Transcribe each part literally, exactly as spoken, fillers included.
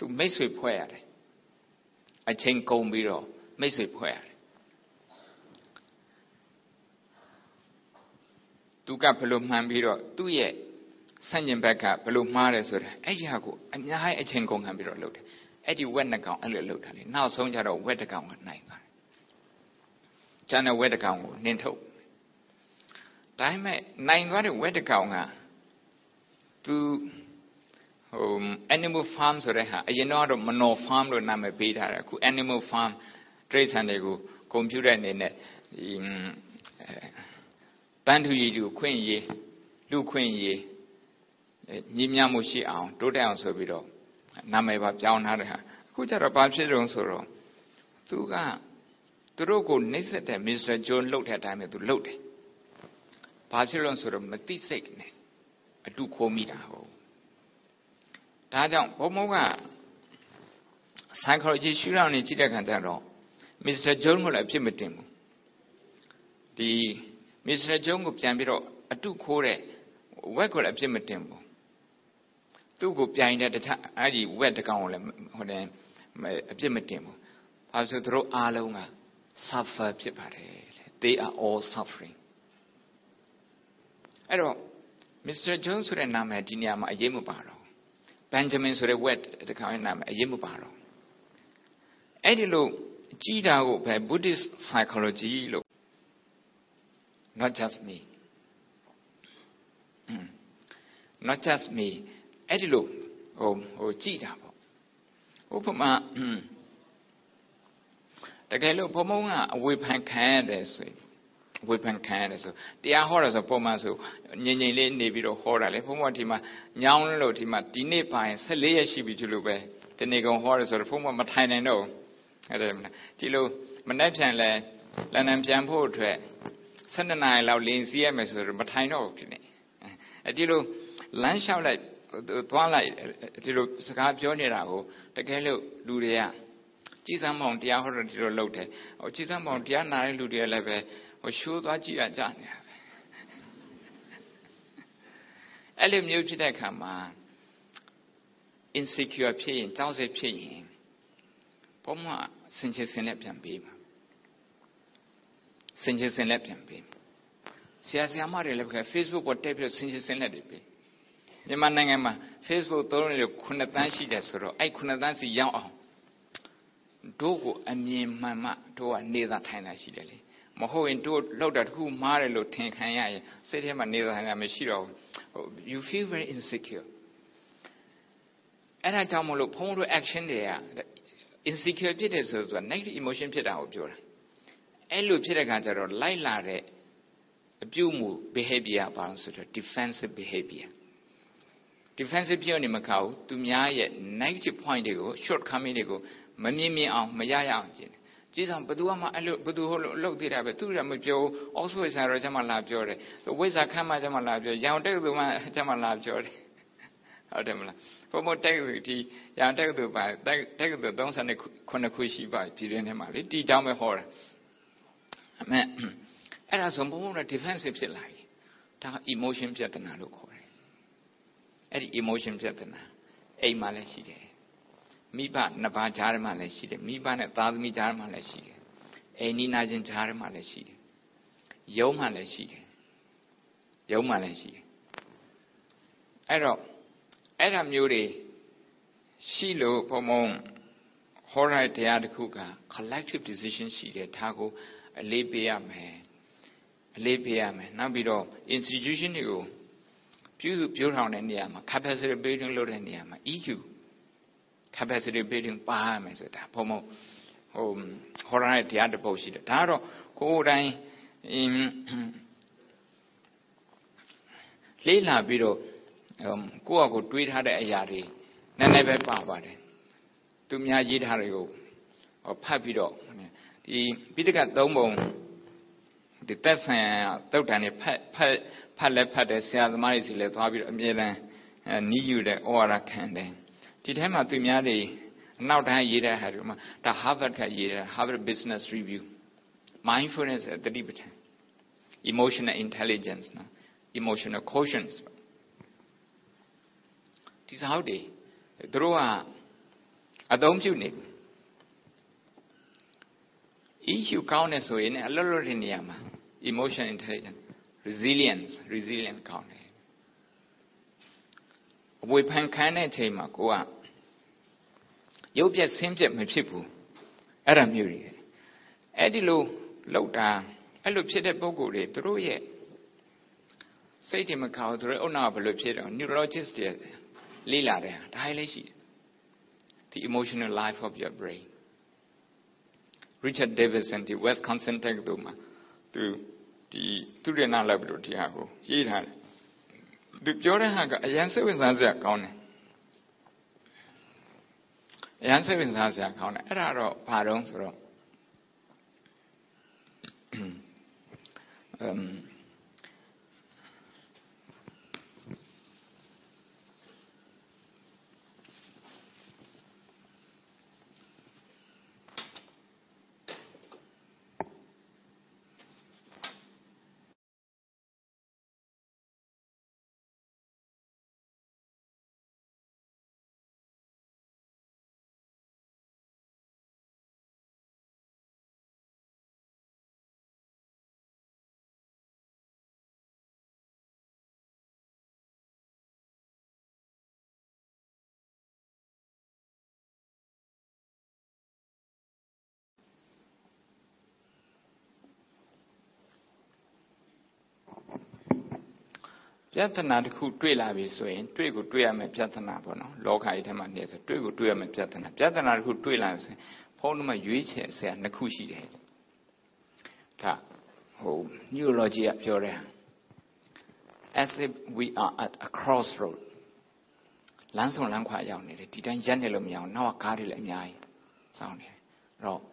သူမိတ်ဆွေဖွဲ့ရတယ်အချိန်ကုန်ပြီးတော့မိတ်ဆွေဖွဲ့ရတယ်သူကဘလို့မှန်ပြီးတော့သူ့ရဲ့ဆန့်ကျင်ဘက်ကဘလို့မှားတယ်ဆိုတာအဲ့ဒီဟာကိုအများကြီးအချိန်ကုန်ခံပြီးတော့လုပ်တယ်အဲ့ဒီဝက်နှစ်ကောင်အဲ့လိုလုပ်တာလေနောက်ဆုံးကျတော့ဝက်တစ်ကောင်ကနိုင်သွားတယ်ကျန်တဲ့ဝက်တစ်ကောင်ကိုနင်းထုတ်ဒါပေမဲ့နိုင်သွားတဲ့ဝက်တစ်ကောင်ကသူဟို animal farm ဆိုတဲ့ဟာအရင်တော့ manure farm လို့နာမည်ပေးထားတယ်အခု animal farm တရိတ်ဆန်တွေကိုကွန်ပျူတာအနေနဲ့ဒီတန်းထူရည်တူခွင့်ရေးလူခွင့်ရေးညီမျှမှုရှိအောင်တိုးတက်အောင်ဆိုပြီးတော့နာမည်ပါပြောင်းထားတဲ့ဟာအခုကျတော့ဘာဖြစ်တုံးဆိုတော့သူကသူတို့ကိုနှိမ့်ဆက်တဲ့ Mister John လှုပ်တဲ့အတိုင်းပဲသူလှုပ်တယ်ဘာဖြစ်လို့ဆိုတော့မသိစိတ်နဲ့အတုခိုးမိတာဟုတ်ဒါကြောင့်ဘုံဘုံက psychology ရှုထောင့်နေကြည့်တဲ့ခါကျတော့ Mister John ကိုလည်းအဖြစ်မတင်ဘူးဒီ Mister John ကိုပြန်ပြီးတော့အတုခိုးတဲ့ဝက်ကိုလည်းအဖြစ်မတင်ဘူးသူ့ကိုပြိုင်တဲ့တခြားအဲ့ဒီဝက်တကောင်ကိုလည်းဟိုတယ်အဖြစ်မတင်ဘူးဘာလို့ဆိုသူတို့အားလုံးက suffer ဖြစ်ပါတယ် they are all suffering အဲ့တော့ Mister John ဆိုတဲ့နာမည်ဒီနေရာမှာအရေးမပါတော့ Benjamin ဆိုတဲ့ word တခါနာမည်အရေးမပါတော့အဲ့ဒီလိုကြည်တာကိုပဲ Buddhist psychology လို့ not just me not just me အဲ့ဒီလိုဟိုဟိုကြည်တာပေါ့ဥပမာတကယ်လို့ဘုံဘုံကအဝေဖန်ခံရတယ်ဆိုရင်ဝေဖန်ခံရတယ်ဆိုတရားဟောတယ်ဆိုပုံမှန်ဆိုငြိမ်ငြိမ်လေးနေပြီးတော့ဟောတာလေဘုံဘုံဒီမှာညောင်းလို့ဒီမှာဒီနေ့ပိုင်းဆယ်လေးရက်ရှိပြီကျလို့ပဲဒီနေ့ကောင်ဟောတယ်ဆိုတော့ဘုံဘုံမထိုင်နိုင်တော့အဲ့ဒါမလားဒီလိုမနေ့ပြန်လဲလန်ဒန်ပြန်ဖို့အတွက်ဆယ်နှစ်နာရီလောက်လင်းစီးရမယ်ဆိုတော့မထိုင်တော့ဘူးဒီနေ့အဲဒီလိုလမ်းလျှောက်လိုက်သွားလိုက်ဒီလိုစကားပြောနေတာကိုတကယ်လို့လူတွေကကြည်စမ်းမောင်တရားဟောတော့ဒီလိုလုပ်တယ်ဟိုကြည်စမ်းမောင်တရားနာတဲ့လူတွေလည်းပဲဟိုရှိုးသွားကြည့်ရကြနေတာပဲအဲ့လိုမျိုးဖြစ်တဲ့အခါမှာ insecure ဖြစ်ရင်ကြောက်စိတ်ဖြစ်ရင်ဘုံမှာစင်ချင်စင်နဲ့ပြန်ပေးမှာစင်ချင်စင်နဲ့ပြန်ပေးဆရာဆရာမတွေလည်းပဲ Facebook ပေါ်တက်ပြီးစင်ချင်စင်နဲ့တွေပေးမြန်မာနိုင်ငံမှာ Facebook သုံးလို့ခုနှစ်သန်းရှိတယ်ဆိုတော့အဲ့ခုနှစ်သန်းစီရောက်အောင်တို့ကိုအမြင်မှန်မှတို့ကနေသာထိုင်တာရှိတယ်လေမဟုတ်ရင်တို့လောက်တာတခုမှားတယ်လို့ထင်ခံရရင်စိတ်ထဲမှာနေသာထိုင်တာမရှိတော့ဘူး you feel very insecure အဲ့ဒါကြောင့်မလို့ဖုန်းတို့ action တွေက insecure ဖြစ်တယ်ဆိုတော့ negative emotion ဖြစ်တာကိုပြောတာအဲ့လိုဖြစ်တဲ့ခါကျတော့လိုက်လာတဲ့အပြုအမူ behavior ပါလို့ဆိုတော့ defensive behavior defensive ပြောနေမှာကောက်သူများရဲ့ negative point တွေကို shortcoming တွေကိုမမြင်မြင်အောင်မရရအောင်ကျင့်ကြည်ဆောင်ဘသူမှအဲ့လိုဘသူဟိုလောက်သေးတာပဲသူကမပြောအောက်ဆွေဆာတော့ကျမလာပြောတယ်ဝိဇ္ဇာခမ်းမှကျမလာပြောရောင်တက်သူမှကျမလာပြောတယ်ဟုတ်တယ်မလားဘုံဘတက်သူဒီရောင်တက်သူပါတက်တက်သူသုံးဆယ်ခုနှစ်ခုရှိပါပြည်တွင်းထဲမှာလေတီတောင်းပဲဟောတာအမေအဲ့ဒါဆိုဘုံဘက defensive ဖြစ်လာပြီဒါက emotion ပြဿနာလို့ခေါ်တယ်အဲ့ဒီ emotion ပြဿနာအိမ်မှာလည်းရှိတယ်မိဘနှစ်ပါးကြားထဲမှာလည်းရှိတယ်မိဘနဲ့သားသမီးကြားထဲမှာလည်းရှိတယ်အိမ်နီးနားချင်းကြားထဲမှာလည်းရှိတယ်ရုံးမှာလည်းရှိတယ်ရုံးမှာလည်းရှိတယ်အဲ့တော့အဲ့ဒါမျိုးတွေရှိလို့ဘုံဘုံဟောရတဲ့တရားတစ်ခုက collective decision ရှိတယ်ဒါကိုအလေးပေးရမယ်အလေးပေးရမယ်နောက်ပြီးတော့ institution တွေကိုပြုစုပြောထောင်တဲ့နေရာမှာ capacity building လုပ်တဲ့နေရာမှာ E Q capacity building ပါရမယ်ဆိုတာဘုံဘုံဟိုဟောရတဲ့တရားတစ်ပုဒ်ရှိတယ်ဒါကတော့ကိုယ်တိုင်လေးလာပြီးတော့ကိုယ့်အကိုတွေးထားတဲ့အရာတွေနည်းနည်းပဲပါပါတယ်သူများရေးထားတွေကိုဖတ်ပြီးတော့ဒီပိဋကတ်သုံးပုံဒီသက်ဆိုင်ရာတုတ်တန်တွေဖတ်ဖတ်ဖတ်လဲဖတ်တယ်ဆရာသမားတွေစီလဲသွားပြီးတော့အမြဲတမ်းနီးယူတဲ့ဩဝါဒခံတယ်ဒီထဲမှာသူများတွေအနောက်တိုင်းရေးတဲ့ဟာတွေမှာဒါ Harvard ကရေးတဲ့ Harvard Business Review mindfulness တတိပဋ္ဌာန် emotional intelligence နော် emotional quotient ဒီစာအုပ်တွေသူတို့ကအသုံးပြုနေပြီ E Q ကောင်းတယ်ဆိုရင်အလွတ်လွတ်တဲ့နေရာမှာ emotion intelligence resilience resilience ကောင်းတယ်အဝေဖန်ခံတဲ့အချိန်မှာကိုကရုပ်ပြက်ဆင်းပြက်မဖြစ်ဘူးအဲ့ဒါမျိုးတွေအဲ့ဒီလိုလောက်တာအဲ့လိုဖြစ်တဲ့ပုံကိုယ်တွေသူတို့ရဲ့စိတ်တွေမကောင်းသူတို့အုံနောက်ကဘယ်လိုဖြစ်တော့ neurologist တွေလေ့လာတယ်ဒါလည်းရှိတယ် the emotional life of your brain Richard Davidson ဒီ Wisconsin တက္ကသိုလ်မှာသူဒီသူရနာလောက်လို့ဒီဟာကိုရေးထားတယ်သူပြောတဲ့ဟာကအရန်စိတ်ဝင်စားစရာကောင်းတယ်အရန်စိတ်ဝင်စားစရာကောင်းတယ်အဲ့ဒါတော့ဘာတော့ဆိုတော့umပြဿနာတစ်ခုတွေ့လာပြီဆိုရင်တွေ့ကိုတွေ့ရမယ်ပြဿနာပေါ့နော်လောကကြီးထဲမှာနေဆိုတွေ့ကိုတွေ့ရမယ်ပြဿနာပြဿနာတစ်ခုတွေ့လာပြီဆိုရင်ဘုန်းတော်မှာရွေးချယ်ဆရာနှစ်ခုရှိတယ်ဒါဟို neurology ကပြောတယ် as if we are at a crossroad လမ်းဆုံးလမ်းခွာရောက်နေတယ်ဒီတိုင်းရက်နေလို့မရအောင်နောက်ကကားတွေလည်းအများကြီးစောင်းနေတယ်အဲ့တော့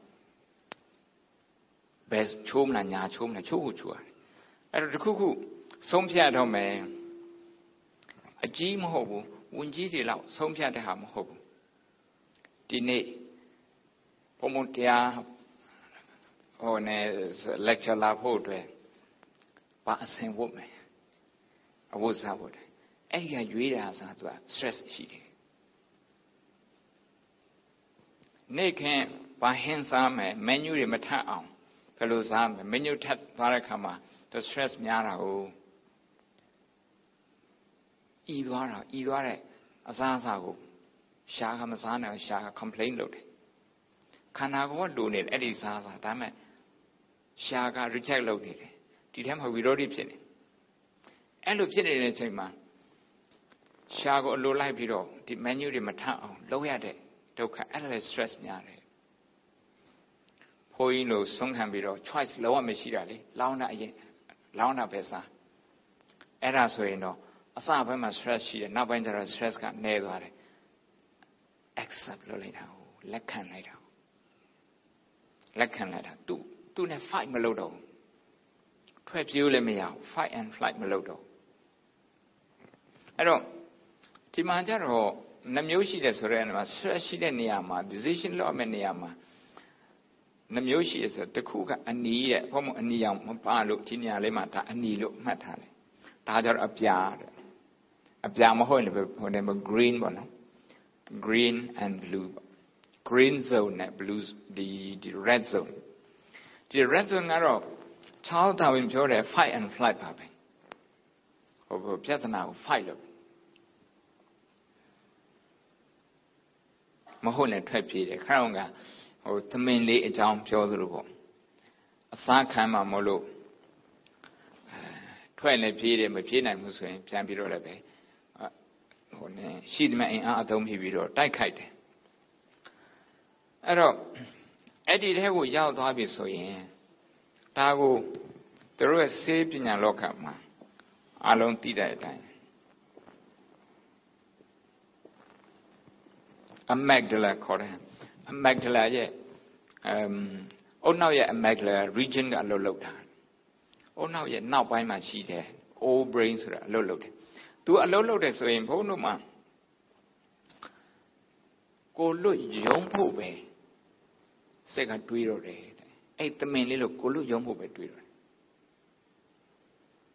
ဘယ်ချိုးမလားညာချိုးမလားချိုးကိုချိုးရတယ်အဲ့တော့တစ်ခုခုဆုံးဖြတ်တော့မယ်အကြီးမဟုတ်ဘူးဝင်ကြီးတွေလောက်ဆုံးဖြတ်တဲ့ဟာမဟုတ်ဘူးဒီနေ့ဘုံဘုံတရားဟိုနဲ့ lecture လာဖို့အတွက်ပါအစင်ဝတ်မယ်အဝတ်စားဖို့တယ်အဲ့ဒီကရွေးတာဆိုတော့ stress ရှိတယ်နေ့ခင်ဘာဟင်းစားမယ် menu တွေမထပ်အောင်ဘယ်လိုစားမယ် menu ထပ်သွားတဲ့ခါမှာ stress များတာကိုဤသွားတာဤသွားတဲ့အစားအစာကိုရှားကမစားနိုင်ရှားက complain လုပ်တယ်ခန္ဓာကိုယ်ကလိုနေတယ်အဲ့ဒီစားစားဒါပေမဲ့ရှားက reject လုပ်နေတယ်ဒီထဲမှာဝိရောဓိဖြစ်နေအဲ့လိုဖြစ်နေတဲ့အချိန်မှာရှားကိုအလိုလိုက်ပြီးတော့ဒီ menu တွေမထအောင်လုပ်ရတဲ့ဒုက္ခအဲ့ဒါလည်း stress များတယ်ဘိုးကြီးလို့ဆုံးခံပြီးတော့ choice လုံးဝမရှိတာလေလောင်းတာအရင်လောင်းတာပဲစားအဲ့ဒါဆိုရင်တော့အစဘက်မှာ stress ရှိတယ်နောက်ပိုင်းကျတော့ stress ကနည်းသွားတယ် accept လုပ်လိုက်တာကိုလက်ခံလိုက်တာလက်ခံလိုက်တာသူသူနဲ့ fight မလုပ်တော့ဘူးထွက်ပြေးလည်းမရဘူး fight and flight မလုပ်တော့အဲ့တော့ဒီမှာကျတော့နှမျိုးရှိတယ်ဆိုတဲ့နေရာမှာ stress ရှိတဲ့နေရာမှာ decision လုပ်မယ့်နေရာမှာနှမျိုးရှိတယ်ဆိုတခုကအနီးရဲ့ဘုံအနီးအောင်မပါလို့ဒီနေရာလေးမှာဒါအနီးလို့မှတ်ထားတယ်ဒါကြတော့အပြာတဲ့အပြာမဟုတ်ရင်ဟိုနေမှာ green ပေါ့နော် green and blue green zone နဲ့ blue ဒီဒီ red zone ဒီ red zone ကတော့ချောင်းတာဝင်ပြောတယ် fight and flight ပါပဲဟိုဟိုပြဿနာကို fight လုပ်မဟုတ်နဲ့ထွက်ပြေးတယ်ခရောင်းကဟိုသမင်လေးအကြောင်းပြောသလိုပေါ့အစားခံမှမလို့ထွက်လည်းပြေးတယ်မပြေးနိုင်ဘူးဆိုရင်ပြန်ပြီးတော့လည်းပဲဟိုနဲ့ရှိသမျှအင်အားအသုံးပြုပြီးတော့တိုက်ခိုက်တယ်အဲ့တော့အဲ့ဒီထဲကိုရောက်သွားပြီဆိုရင်ဒါကိုသူတို့ရဲ့စေပညာလောကမှာအလုံးသိတဲ့အတိုင်းamygdala ခေါ်တယ် amygdala ရဲ့အမ်အုတ်နောက်ရဲ့ amygdala region ကအလုပ်လုပ်တာအုတ်နောက်ရဲ့နောက်ပိုင်းမှာရှိတယ် old brain ဆိုတာအလုပ်လုပ်တယ်သူအလုပ်လုပ်တယ်ဆိုရင်ဘုန်းတို့မှာကိုလွတ်ယုံဖို့ပဲစိတ်ကတွေးတော့တယ်အဲ့တမင်လေးလို့ကိုလွတ်ယုံဖို့ပဲတွေးတော့တယ်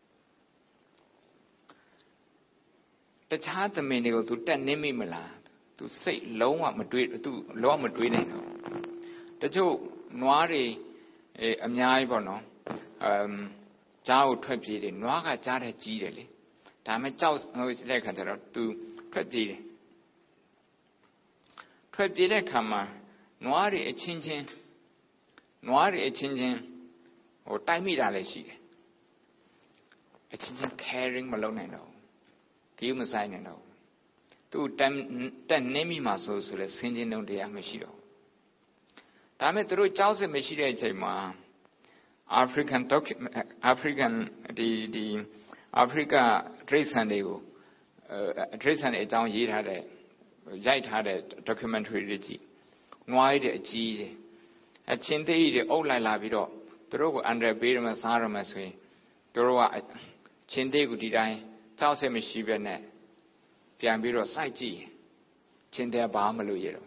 တခြားတမင်တွေကိုသူတက်နင်းမိမလားသူစိတ်လုံးဝမတွေးသူလုံးဝမတွေးနိုင်တော့တချို့နွားတွေအများကြီးပေါ့နော်အမ်ကြားကိုထွက်ပြေးတယ်နွားကကြားတဲ့ကြီးတယ်လေဒါမှကြောက်ဟိုတဲ့ခါကျတော့သူထွက်ပြေးတယ်ထွက်ပြေးတဲ့ခါမှာနွားတွေအချင်းချင်းနွားတွေအချင်းချင်းဟိုတိုက်မိတာလည်းရှိတယ်အချင်းချင်း caring မလုပ်နိုင်တော့ဂိမ်းမဆိုင်နိုင်တော့သူတက်တက်နေမိမှာဆိုဆိုလဲဆင်းချင်းတုံးတရားမရှိတော့ဒါမဲ့သူတို့ကြောက်စစ်မရှိတဲ့အချိန်မှာ African African ဒီဒီ Africa ဒရိစံတွေကိုအဲဒရိစံတွေအကြောင်းရေးထားတဲ့ရိုက်ထားတဲ့ documentary တွေကြည့်နွားရည်တဲ့အကြီးတွေအချင်းသေးတွေအုပ်လိုက်လာပြီးတော့သူတို့ကိုအန်ဒရပေးရမယ်စားရမယ်ဆိုရင်သူတို့ကချင်းသေးကိုဒီတိုင်းကြောက်စစ်မရှိပဲနဲ့ပြန်ပြီးတော့စိုက်ကြည့်ချင်းသေးဘာမှမလို့ရတော့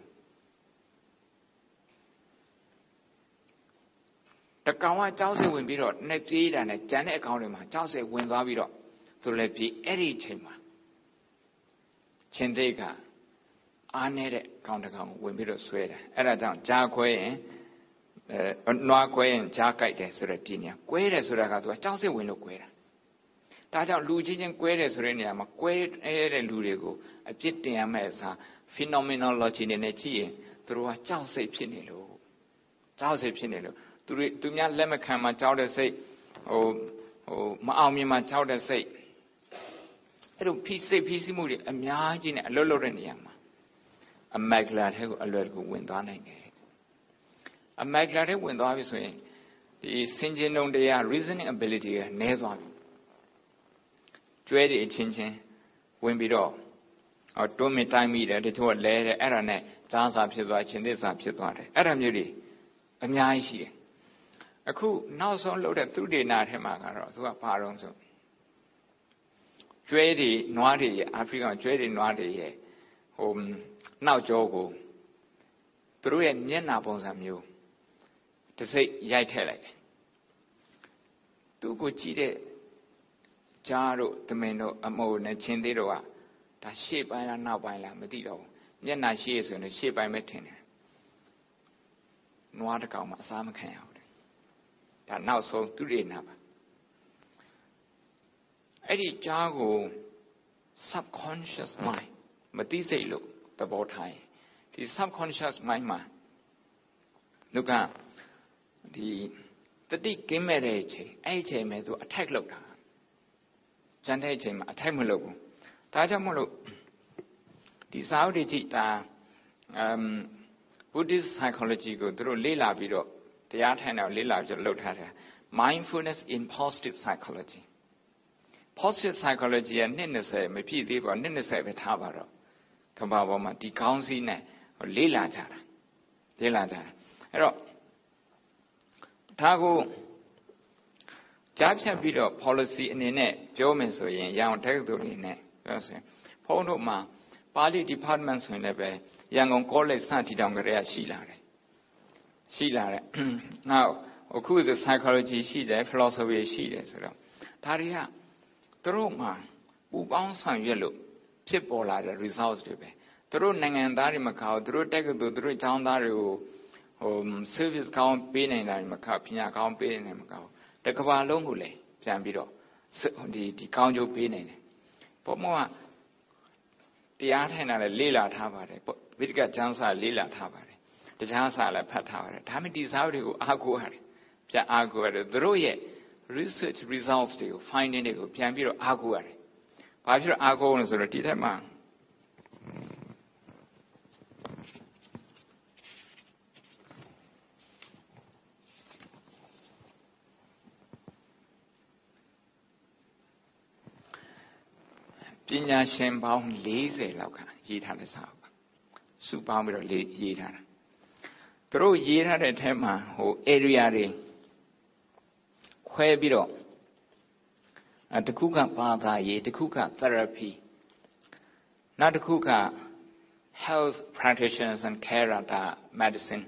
တကောင်ကကြောက်စစ်ဝင်ပြီးတော့နှစ်ပြေးတာနဲ့ကြံတဲ့အကောင်တွေမှာကြောက်စစ်ဝင်သွားပြီးတော့သူလည်းပြေးအဲ့ဒီအချိန်မှာချင်းသေးကအားနေတဲ့ကောင်တကောင်ဝင်ပြီးတော့ဆွဲတယ်အဲ့ဒါကြောင့်ကြားခွဲရင်အဲနွားခွဲရင်ကြားကြိုက်တယ်ဆိုတဲ့ဒီနေရာကွဲတယ်ဆိုတာကသူကကြောက်စစ်ဝင်လို့ကွဲတာဒါကြောင့်လူချင်းချင်းကွဲတယ်ဆိုတဲ့နေရာမှာကွဲတဲ့လူတွေကိုအပြစ်တင်ရမယ့်အစား phenomenology နဲ့နဲ့ကြည့်ရင်သူတို့ကကြောက်စိတ်ဖြစ်နေလို့ကြောက်စိတ်ဖြစ်နေလို့သူတွေသူများလက်မခံမှကြောက်တဲ့စိတ်ဟိုဟိုမအောင်မြင်မှကြောက်တဲ့စိတ်အဲ့လိုဖိစိတ်ဖိစီးမှုတွေအများကြီးနဲ့အလွတ်လွတ်တဲ့နေရာမှာအမက်ဂလာထဲကိုအလွယ်တကူဝင်သွားနိုင်တယ်အမက်ဂလာထဲဝင်သွားပြီဆိုရင်ဒီစင်ကျင်တုံတရား reasoning ability ကနည်းသွားပြီကျွဲတွေအချင်းချင်းဝင်ပြီးတော့ဟောတွန်းမိတိုင်းမိတယ်တချို့ကလဲတယ်အဲ့ဒါနဲ့ကြားစာဖြစ်သွားချင်းသစ္စာဖြစ်သွားတယ်အဲ့ဒါမျိုးတွေအများကြီးရှိတယ်အခုနောက်ဆုံးလုပ်တဲ့သုတေနာထဲမှာကတော့သူကဘာတော့ဆိုကျွဲတွေနွားတွေရဲ့အာဖရိကကျွဲတွေနွားတွေရဲ့ဟိုနောက်ကျောကိုသူတို့ရဲ့မျက်နှာပုံစံမျိုးတစ်စိတ်ရိုက်ထည့်လိုက်တယ်သူ့ကိုကြည့်တဲ့ကြားတို့သမင်တို့အမိုးနဲ့ချင်းသေးတို့ကဒါရှေ့ပိုင်းလားနောက်ပိုင်းလားမသိတော့ဘူးမျက်နှာရှေ့ဆိုရင်ရှေ့ပိုင်းပဲထင်တယ်နွားတစ်ကောင်မှအစားမခံရဘူးဒါနောက်ဆုံးသူတွေနာပါအဲ့ဒီကြားကို subconscious mind မသိစိတ်လို့သဘောထားရင်ဒီ subconscious mind မှာလူကဒီတတိကင်းမဲ့တဲ့အချိန်အဲ့ဒီအချိန်မှာသူ attack လုပ်တာကျန်တဲ့အချိန်မှာ attack မလုပ်ဘူးဒါကြောင့်မလို့ဒီစာအုပ်တွေကြည့်ဒါ um Buddhist psychology ကိုသူတို့လေ့လာပြီးတော့တရားထိုင်တာလေ့လာပြီးတော့လုပ်ထားတယ် mindfulness in positive psychology positive psychology ကနှစ်၂၀မပြည့်သေးပါဘူးနှစ်၂၀ပဲထားပါတော့ကမ္ဘာပေါ်မှာဒီကောင်းစီးနဲ့လေ့လာကြတာလေ့လာကြတာအဲ့တော့ဒါကိုကြားဖြတ်ပြီးတော့ policy အနေနဲ့ပြောမယ်ဆိုရင်ရအောင်တက္ကသိုလ်အနေနဲ့ပြောဆိုရင်ဘုန်းတို့မှာပါဠိ department ဆိုရင်လည်းပဲရန်ကုန် college စတည်ထောင်ကြရရှိလာတယ်ရှိလာတယ်နောက်အခုဆို psychology ရှိတယ် philosophy ရှိတယ်ဆိုတော့ဒါတွေကသူတို့မှာပူပေါင်းဆောင်ရွက်လို့ဖြစ်ပေါ်လာတဲ့ results တွေပဲသူတို့နိုင်ငံသားတွေမကောက်သူတို့တက္ကသိုလ်သူတို့ကျောင်းသားတွေကိုဟို service ကောင်းပေးနေတာတွေမကောက်ပညာကောင်းပေးနေတယ်မကောက်တကဘာလုံးကိုလည်းပြန်ပြီးတော့ဒီဒီကောင်းကျိုးပေးနေတယ်ဘုမောကတရားထိုင်တာလည်းလေ့လာထားပါတယ်ဝိတ္တကကျမ်းစာလေ့လာထားပါတယ်တရားစာလည်းဖတ်ထားပါတယ်ဒါမှမဟုတ်ဒီစာအုပ်တွေကိုအားကိုးရတယ်ပြန်အားကိုးရတယ်သူတို့ရဲ့ research results တွေကို finding တွေကိုပြန်ပြီးတော့အားကိုးရတယ်ဘာဖြစ်လို့အားကိုးလဲဆိုတော့ဒီထက်မှပညာရှင်ပေါင်း၄၀လောက်ကရေးထားတဲ့စာအုပ်ပါစုပေါင်းပြီးတော့ရေးထားတာသူတို့ရေးထားတဲ့အထက်မှာဟို area တွေခွဲပြီးတော့တခုကဘာသာရေးတခုက therapy နောက်တစ်ခုက health practitioners and care medicine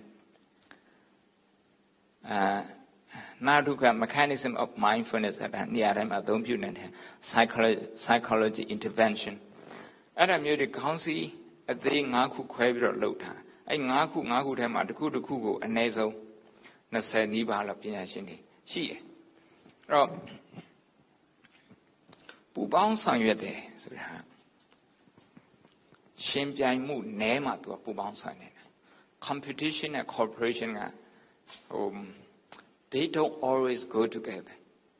အာနောက်တစ်ခုက mechanism of mindfulness ဆိုတာနေရာတိုင်းမှာအသုံးပြုနေတဲ့ psychology psychology intervention အဲ့ဒါမျိုးတွေခေါင်းစည်းအသေးငါးခုခွဲပြီးတော့လှုပ်ထားအဲ့ငါးခုငါးခုထဲမှာတစ်ခုတစ်ခုကိုအနည်းဆုံးနှစ်ဆယ်နီးပါးလောက်ပညာရှင်တွေရှိတယ်အဲ့တော့ပူပေါင်းဆောင်ရွက်တယ်ဆိုတာရှင်ပြိုင်မှုနဲမှသူကပူပေါင်းဆောင်နေတယ် competition and cooperation ကဟို they don't always go together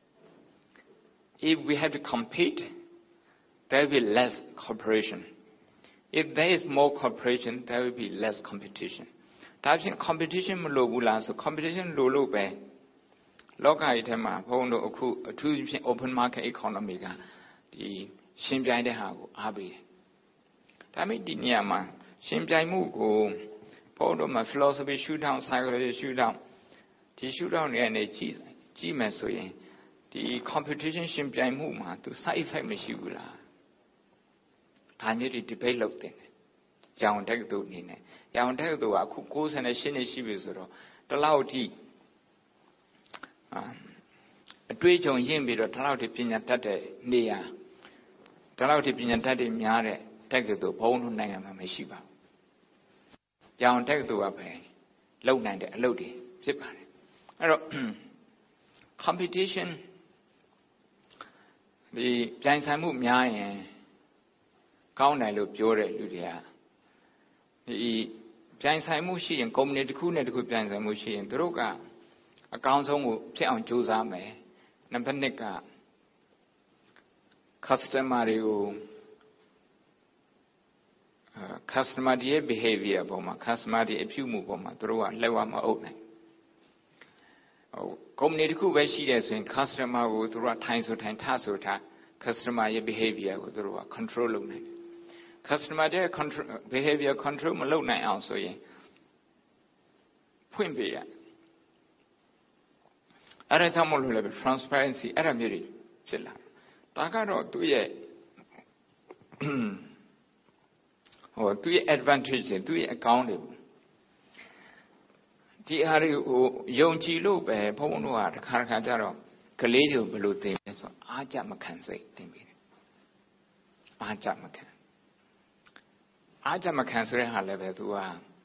if we have to compete there will be less cooperation if there is more cooperation there will be less competition ဒါဖြင့် competition မလိုဘူးလားဆို competition လိုလို့ပဲလောကကြီးထဲမှာဘုန်းတို့အခုအထူးဖြင့် open market economy ကဒီရှင်ပြိုင်တဲ့ဟာကိုအားပေးတယ်ဒါပေမဲ့ဒီနေရာမှာရှင်ပြိုင်မှုကိုဘုန်းတို့မှာ philosophy shoot down psychology shoot down ဒီ shoot down တွေကနေကြည့်ကြည့်မယ်ဆိုရင်ဒီ competition ရှင်ပြိုင်မှုမှာသူ side effect မရှိဘူးလားဒါမျိုးဒီ debate လုပ်တယ်။ရောင်တက္ကသိုလ်အနေနဲ့ရောင်တက္ကသိုလ်ကအခု၉၈နှစ်ရှိပြီဆိုတော့ဒီလောက်ထိအတွေ့အကြုံရင့်ပြီးတော့ဒီလောက်ထိပညာတတ်တဲ့နေရာဒီလောက်ထိပညာတတ်တွေများတဲ့တက္ကသိုလ်ဘုံတို့နိုင်ငံမှာမရှိပါဘူး။ရောင်တက္ကသိုလ်ကပဲလုံနိုင်တဲ့အလုပ်တွေဖြစ်ပါတယ်။အဲ့တော့ competition ဒီပြိုင်ဆိုင်မှုများရင်ကောင်းတယ်လို့ပြောတဲ့လူတွေကဒီပြိုင်ဆိုင်မှုရှိရင်ကုမ္ပဏီတစ်ခုနဲ့တစ်ခုပြိုင်ဆိုင်မှုရှိရင်သူတို့ကအကောင်းဆုံးကိုဖြစ်အောင်ကြိုးစားမယ်နံပါတ်နှစ်က customer တွေကို customer ရဲ့ behavior ပေါ်မှာ customer ရဲ့အပြုမှုပေါ်မှာသူတို့ကလက်ဝါးမအုပ်နိုင်ဟိုကုမ္ပဏီတစ်ခုပဲရှိတယ်ဆိုရင် customer ကိုသူတို့ကထိုင်ဆိုထိုင်ထဆိုထ customer ရဲ့ behavior ကိုသူတို့က control လုပ်နိုင်တယ်customer တဲ့ control behavior control မလုပ်နိုင်အောင်ဆိုရင်ဖွင့်ပေးရအဲ့ဒါကြောင့်မလို့လည်း transparency အဲ့ဒါမျိုးတွေဖြစ်လာဒါကတော့သူ့ရဲ့ဟိုသူ့ရဲ့ advantage တွေသူ့ရဲ့အကောင်းတွေဒီအားတွေကိုယုံကြည်လို့ပဲဘုန်းဘုန်းတို့ကတစ်ခါတစ်ခါကျတော့ကလေးတွေကိုဘယ်လိုသင်လဲဆိုအားကြမခံစိတ်သင်ပေးတယ်အားကြမခံအားကြမခံဆိုတဲ့ဟာလည်းပဲသူက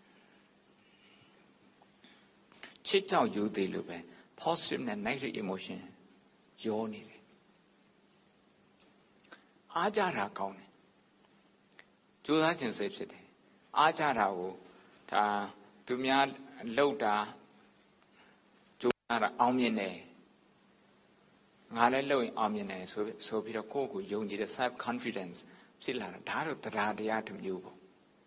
ချစ်ကြောက်ယူသေးလို့ပဲ positive နဲ့ negative emotion ရောနေတယ်အားကြတာကောင်းတယ်ကြိုးစားခြင်းစိတ်ဖြစ်တယ်အားကြတာကိုဒါသူများလှုပ်တာကြိုးစားတာအောင်မြင်တယ်ငါလည်းလှုပ်ရင်အောင်မြင်တယ်ဆိုဆိုပြီးတော့ကိုယ့်ကိုယုံကြည်တဲ့ self confidence ဖြစ်လာတာဒါတော့တရားတရားတစ်မျိုးပေါ့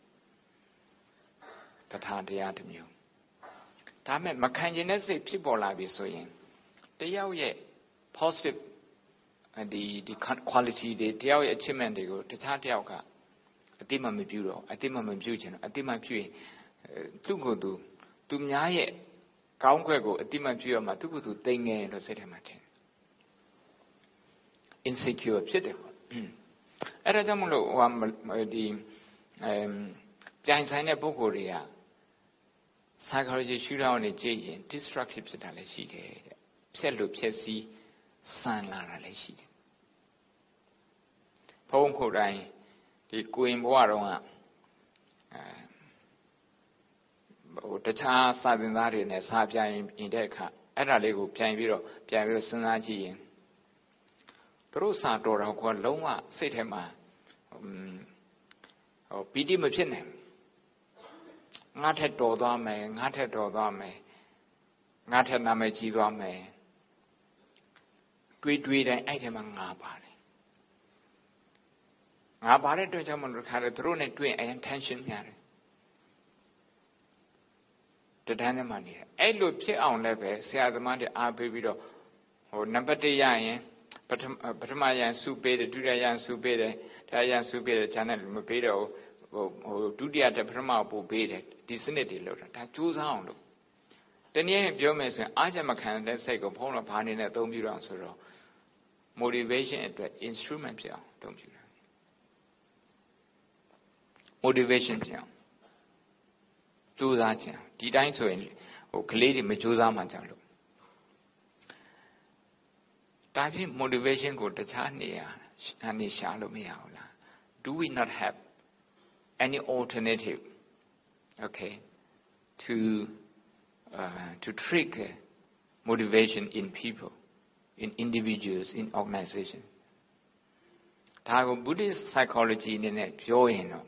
တရားတရားတစ်မျိုးဒါမဲ့မခံကျင်တဲ့စိတ်ဖြစ်ပေါ်လာပြီဆိုရင်တယောက်ရဲ့ positive ဒီဒီ quality တွေတယောက်ရဲ့ achievement တွေကိုတခြားတယောက်ကအတိမမပြုတော့အတိမမပြုချင်တော့အတိမပြုရင်သူ့ကိုယ်သူသူများရဲ့ကောင်းခွက်ကိုအတိမပြုရမှာသူ့ကိုယ်သူတိမ်ငယ်လို့စိတ်ထဲမှာထင် insecure ဖြစ်တယ်ပေါ့အဲ့ဒါကြောင့်မလို့ဟိုဒီအဲပြိုင်ဆိုင်တဲ့ပုဂ္ဂိုလ်တွေက psychology ရှုထောင့်နဲ့ကြည့်ရင် destructive ဖြစ်တာလည်းရှိတယ်တဲ့ဖြက်လို့ဖြက်စီးဆန်လာတာလည်းရှိတယ်ဘုန်းခုတိုင်းဒီကိုရင်ဘဝတော့ကအဲဟိုတခြားစာသင်သားတွေနဲ့စာပြိုင်ရင်တဲ့အခါအဲ့ဒါလေးကိုပြိုင်ပြီးတော့ပြိုင်ပြီးတော့စဉ်းစားကြည့်ရင်သူတို့စာတော်တော်ကလုံးဝစိတ်ထဲမှာဟိုပီတိမဖြစ်နိုင်ငါထက်တော်သွားမယ်ငါထက်တော်သွားမယ်ငါထက်နာမည်ကြီးသွားမယ်တွေးတွေးတိုင်းအဲ့ထဲမှာငါပါတယ်ငါပါတဲ့အတွက်ကြောင့်မလို့ခါတယ်သူတို့နဲ့တွေ့ရင်အရင် tension များတယ်တဒန်းနဲ့မှနေတယ်အဲ့လိုဖြစ်အောင်လည်းပဲဆရာသမားတွေအားပေးပြီးတော့ဟိုနံပါတ်တစ်ရရင်ပထမပထမရန်စုပေးတယ်ဒုတိယရန်စုပေးတယ်ဒါရန်စုပေးတယ်ဂျာနဲ့မပေးတော့ဟိုဟိုဒုတိယတက်ပထမပို့ပေးတယ်ဒီစနစ်တွေလောက်တာဒါကြိုးစားအောင်လို့တနည်းပြောမယ်ဆိုရင်အားကြမခံတဲ့စိတ်ကိုဖုံးတော့ဘာနေနဲ့အသုံးပြုတော့ဆိုတော့ motivation အတွက် instrument ဖြစ်အောင်အသုံးပြုတာ motivation ဖြစ်အောင်ကြိုးစားခြင်းဒီတိုင်းဆိုရင်ဟိုကလေးတွေမကြိုးစားမှကြောက်လို့ဒါဖြင့် motivation ကိုတခြားနေရာအနေရှာလို့မရဘူးလား do we not have any alternative, okay, to uh, to trigger motivation in people, in individuals, in organizations. ဒါကို Buddhist psychology အနေနဲ့ပြောရင်တော့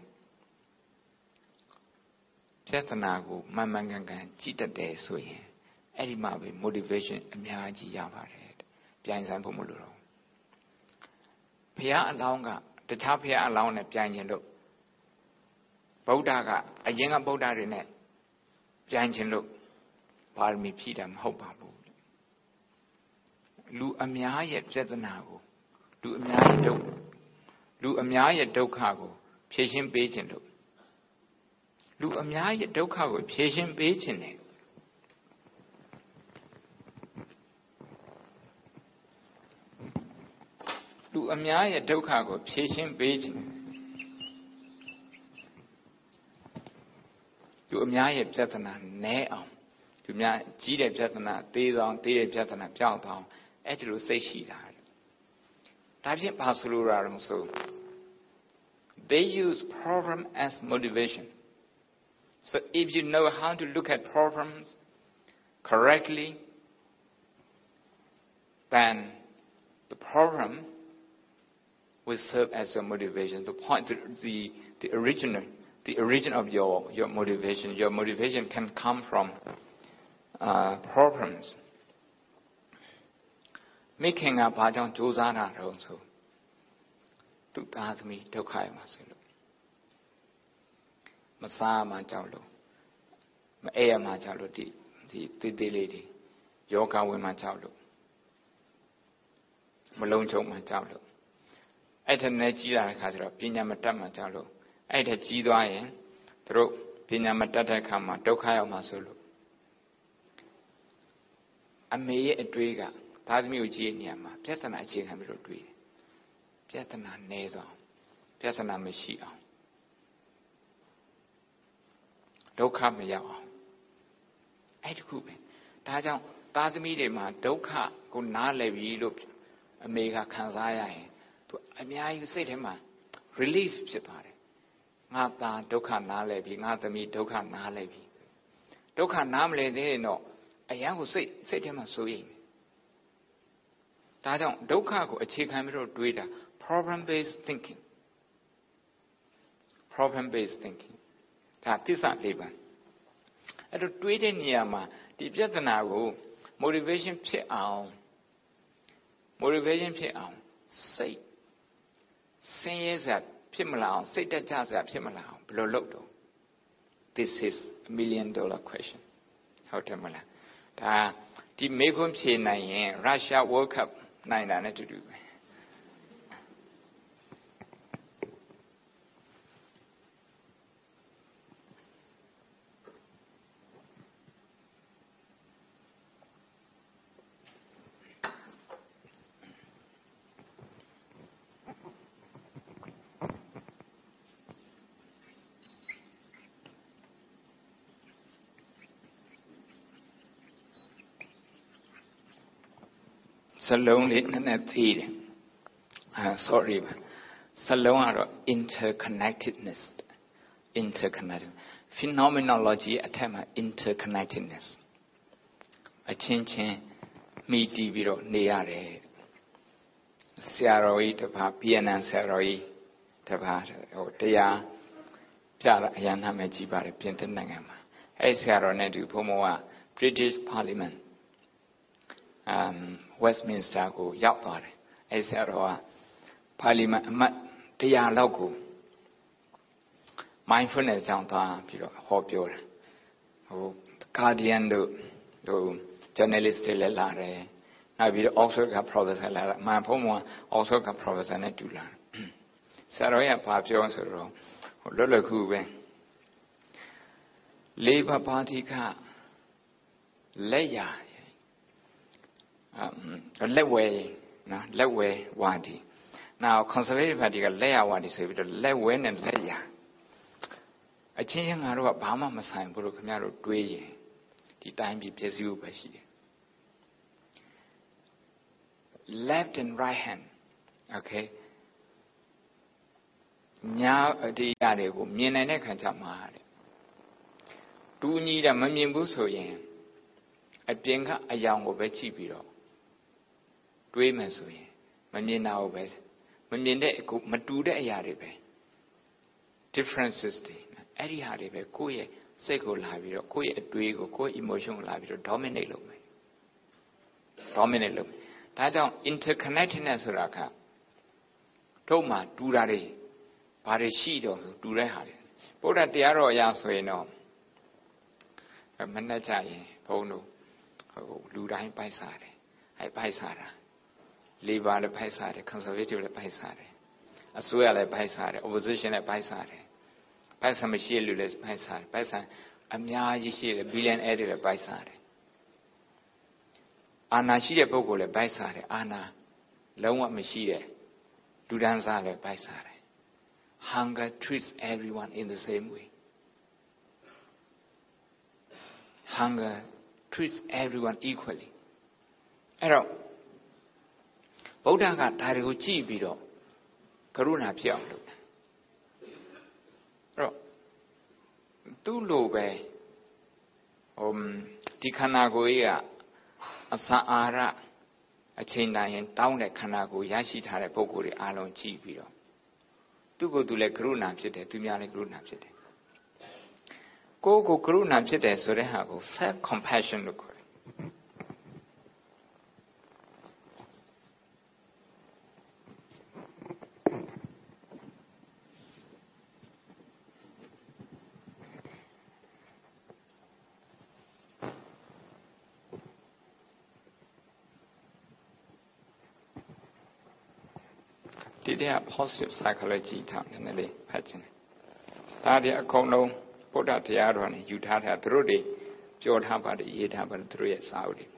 ပြဿနာကိုမှန်မှန်ကန်ကန်ကြည့်တတ်တယ်ဆိုရင်အဲ့ဒီမှာပဲ motivation အများကြီးရပါတယ်ပြိုင်ဆိုင်ဖို့မလိုတော့ဘုရားအလောင်းကတခြားဘုရားအလောင်းနဲ့ပြိုင်ခြင်းလို့ဗုဒ္ဓကအရင်ကဗုဒ္ဓတွေနဲ့ပြိုင်ခြင်းလို့ပါရမီဖြည့်တာမဟုတ်ပါဘူးလူအများရဲ့ပြဿနာကိုလူအများရဲ့ဒုက္ခလူအများရဲ့ဒုက္ခကိုဖြေရှင်းပေးခြင်းလို့လူအများရဲ့ဒုက္ခကိုဖြေရှင်းပေးခြင်းနဲ့လူအများရဲ့ဒုက္ခကိုဖြေရှင်းပေးခြင်းလူအများရဲ့ပြဿနာနည်းအောင်လူများကြီးတဲ့ပြဿနာသေးဆောင်သေးတဲ့ပြဿနာပျောက်သွားအဲ့ဒီလိုစိတ်ရှိတာဒါဖြင့်ဘာဆိုလိုတာလဲဆို they use problem as motivation. So if you know how to look at problems correctly, then the problem will serve as your motivation. The point, the, the, the original, the origin of your, your motivation, your motivation can come from uh, problems. Making a bhajan jozana also. သူသားသမီးဒုက္ခရမှာဆိုလို့မစားမှကြောက်လို့မအိပ်ရမှကြောက်လို့ဒီဒီတေးသေးလေးတွေယောဂဝင်မှကြောက်လို့မလုံးချုံမှကြောက်လို့အဲ့ထက်နဲ့ကြီးလာတဲ့ခါကျတော့ပညာမတတ်မှကြောက်လို့အဲ့ထက်ကြီးသွားရင်သူတို့ပညာမတတ်တဲ့ခါမှာဒုက္ခရောက်မှာဆိုလို့အမေရဲ့အတွေးကသားသမီးကိုကြည့်နေရမှာပြဿနာအခြေခံပြီးတော့တွေးတယ်ပြဿနာနည်းသွားပြဿနာမရှိအောင်ဒုက္ခမရောက်အောင်အဲ့ဒီခုပဲဒါကြောင့်သားသမီးတွေမှာဒုက္ခကိုနားလည်ပြီလို့အမေကခံစားရရင်သူအများကြီးစိတ်ထဲမှာ relief ဖြစ်သွားတယ်ငါသားဒုက္ခနားလည်ပြီငါသမီးဒုက္ခနားလည်ပြီဒုက္ခနားမလည်သေးရင်တော့အရန်ကိုစိတ်စိတ်ထဲမှာစိုးရိမ်တယ်ဒါကြောင့်ဒုက္ခကိုအခြေခံပြီးတော့တွေးတာproblem based thinking problem based thinking ဒါသစ္စာလေးပါအဲ့တော့တွေးတဲ့နေရာမှာဒီပြဿနာကို motivation ဖြစ်အောင် motivation ဖြစ်အောင်စိတ်ဆင်းရဲစရာဖြစ်မလာအောင်စိတ်တက်ကြစရာဖြစ်မလာအောင်ဘယ်လိုလုပ်တော့ this is a million dollar question ဟုတ်တယ်မလားဒါဒီမေးခွန်းဖြေနိုင်ရင် Russia World Cup နိုင်တာနဲ့တူတူပဲစလုံးလေးနည်းနည်းသေးတယ်အာ sorry ပါစလုံးကတော့ interconnectedness interconnected phenomenology အထက်မှာ interconnectedness အချင်းချင်းမိတီးပြီးတော့နေရတယ်ဆရာတော်ကြီးတစ်ပါး ဗီယက်နမ်ဆရာတော်ကြီးတစ်ပါးဟိုတရားပြတာအရန်နာမည်ကြီးပါတယ်ပြင်သစ်နိုင်ငံမှာအဲ့ဆရာတော်နဲ့တူဘုံဘုံက British Parliament um Westminster ကိုရောက်သွားတယ်အဲ့ဆရာတော်က Parliament အမတ်တရားလောက်ကို mindfulness ကြောင့်သွားပြီးတော့ဟောပြောတယ်ဟို Guardian တို့ဟို journalist တွေလည်းလာတယ်နောက်ပြီးတော့ Oxford က professor လာတာမှန်ဖုံးမှာ Oxford က professor နဲ့တူလာဆရာတော်ကဘာပြောဆိုတော့ဟိုလွတ်လပ်ခုပဲ Labour Party ကလက်ရလက်ဝဲနော်လက်ဝဲဝါဒီနောက် Conservative Party ကလက်ရဝါဒီဆိုပြီးတော့လက်ဝဲနဲ့လက်ရအချင်းချင်းငါတို့ကဘာမှမဆိုင်ဘူးလို့ခင်ဗျားတို့တွေးရင်ဒီတိုင်းပြည်ပြည့်စုံပဲရှိတယ် left and right hand okay များတရားတွေကိုမြင်နိုင်တဲ့ခါကျမှတဲ့တူညီတာမမြင်ဘူးဆိုရင်အပြင်ကအယောင်ကိုပဲကြည့်ပြီးတော့တွေးမယ်ဆိုရင်မမြင်တာကိုပဲမမြင်တဲ့အခုမတူတဲ့အရာတွေပဲ differences တွေအဲ့ဒီဟာတွေပဲကိုယ့်ရဲ့စိတ်ကိုလာပြီးတော့ကိုယ့်ရဲ့အတွေးကိုကိုယ့် emotion ကိုလာပြီးတော့ dominate လုပ်မယ် dominate လုပ်မယ်ဒါကြောင့် interconnectedness ဆိုတာကတို့မှတူတာတွေဘာတွေရှိတော့ဆိုတူတဲ့ဟာတွေဗုဒ္ဓတရားတော်အရာဆိုရင်တော့မနှက်ကြရင်ဘုန်းတို့ဟိုလူတိုင်းပိုက်စားတယ်အဲ့ပိုက်စားတာလေးပါလည်းပိုက်စားတယ် conservative လည်းပိုက်စားတယ်အစိုးရလည်းပိုက်စားတယ် opposition လည်းပိုက်စားတယ်ပိုက်စားမရှိတဲ့လူလည်းပိုက်စားတယ်ပိုက်စားအများကြီးရှိတယ် billionaire တွေလည်းပိုက်စားတယ်အာဏာရှိတဲ့ပုဂ္ဂိုလ်လည်းပိုက်စားတယ်အာဏာလုံးဝမရှိတဲ့လူဒန်းစားလည်းပိုက်စားတယ် hunger treats everyone in the same way hunger treats everyone equally အဲ့တော့ဗုဒ္ဓကဒါတွေကိုကြည့်ပြီးတော့ကရုဏာဖြစ်အောင်လုပ်တယ်အဲ့တော့သူ့လိုပဲဟိုဒီခန္ဓာကိုယ်ကြီးကအစာအာဟာရအချိန်တိုင်းရင်တောင်းတဲ့ခန္ဓာကိုယ်ရရှိထားတဲ့ပုဂ္ဂိုလ်တွေအားလုံးကြည့်ပြီးတော့သူ့ကိုယ်သူလည်းကရုဏာဖြစ်တယ်သူများလည်းကရုဏာဖြစ်တယ်ကိုယ်ကိုကရုဏာဖြစ်တယ်ဆိုတဲ့ဟာကို self compassion လို့ခေါ်တယ်ဒီတဲ့ positive psychology ထားတယ်နည်းလေးဖတ်ခြင်းဒါဒီအကုန်လုံးဗုဒ္ဓတရားတော်နဲ့ယူထားတာသူတို့တွေပြောထားပါတယ်ရေးထားပါတယ်သူတို့ရဲ့စာအုပ်တွေ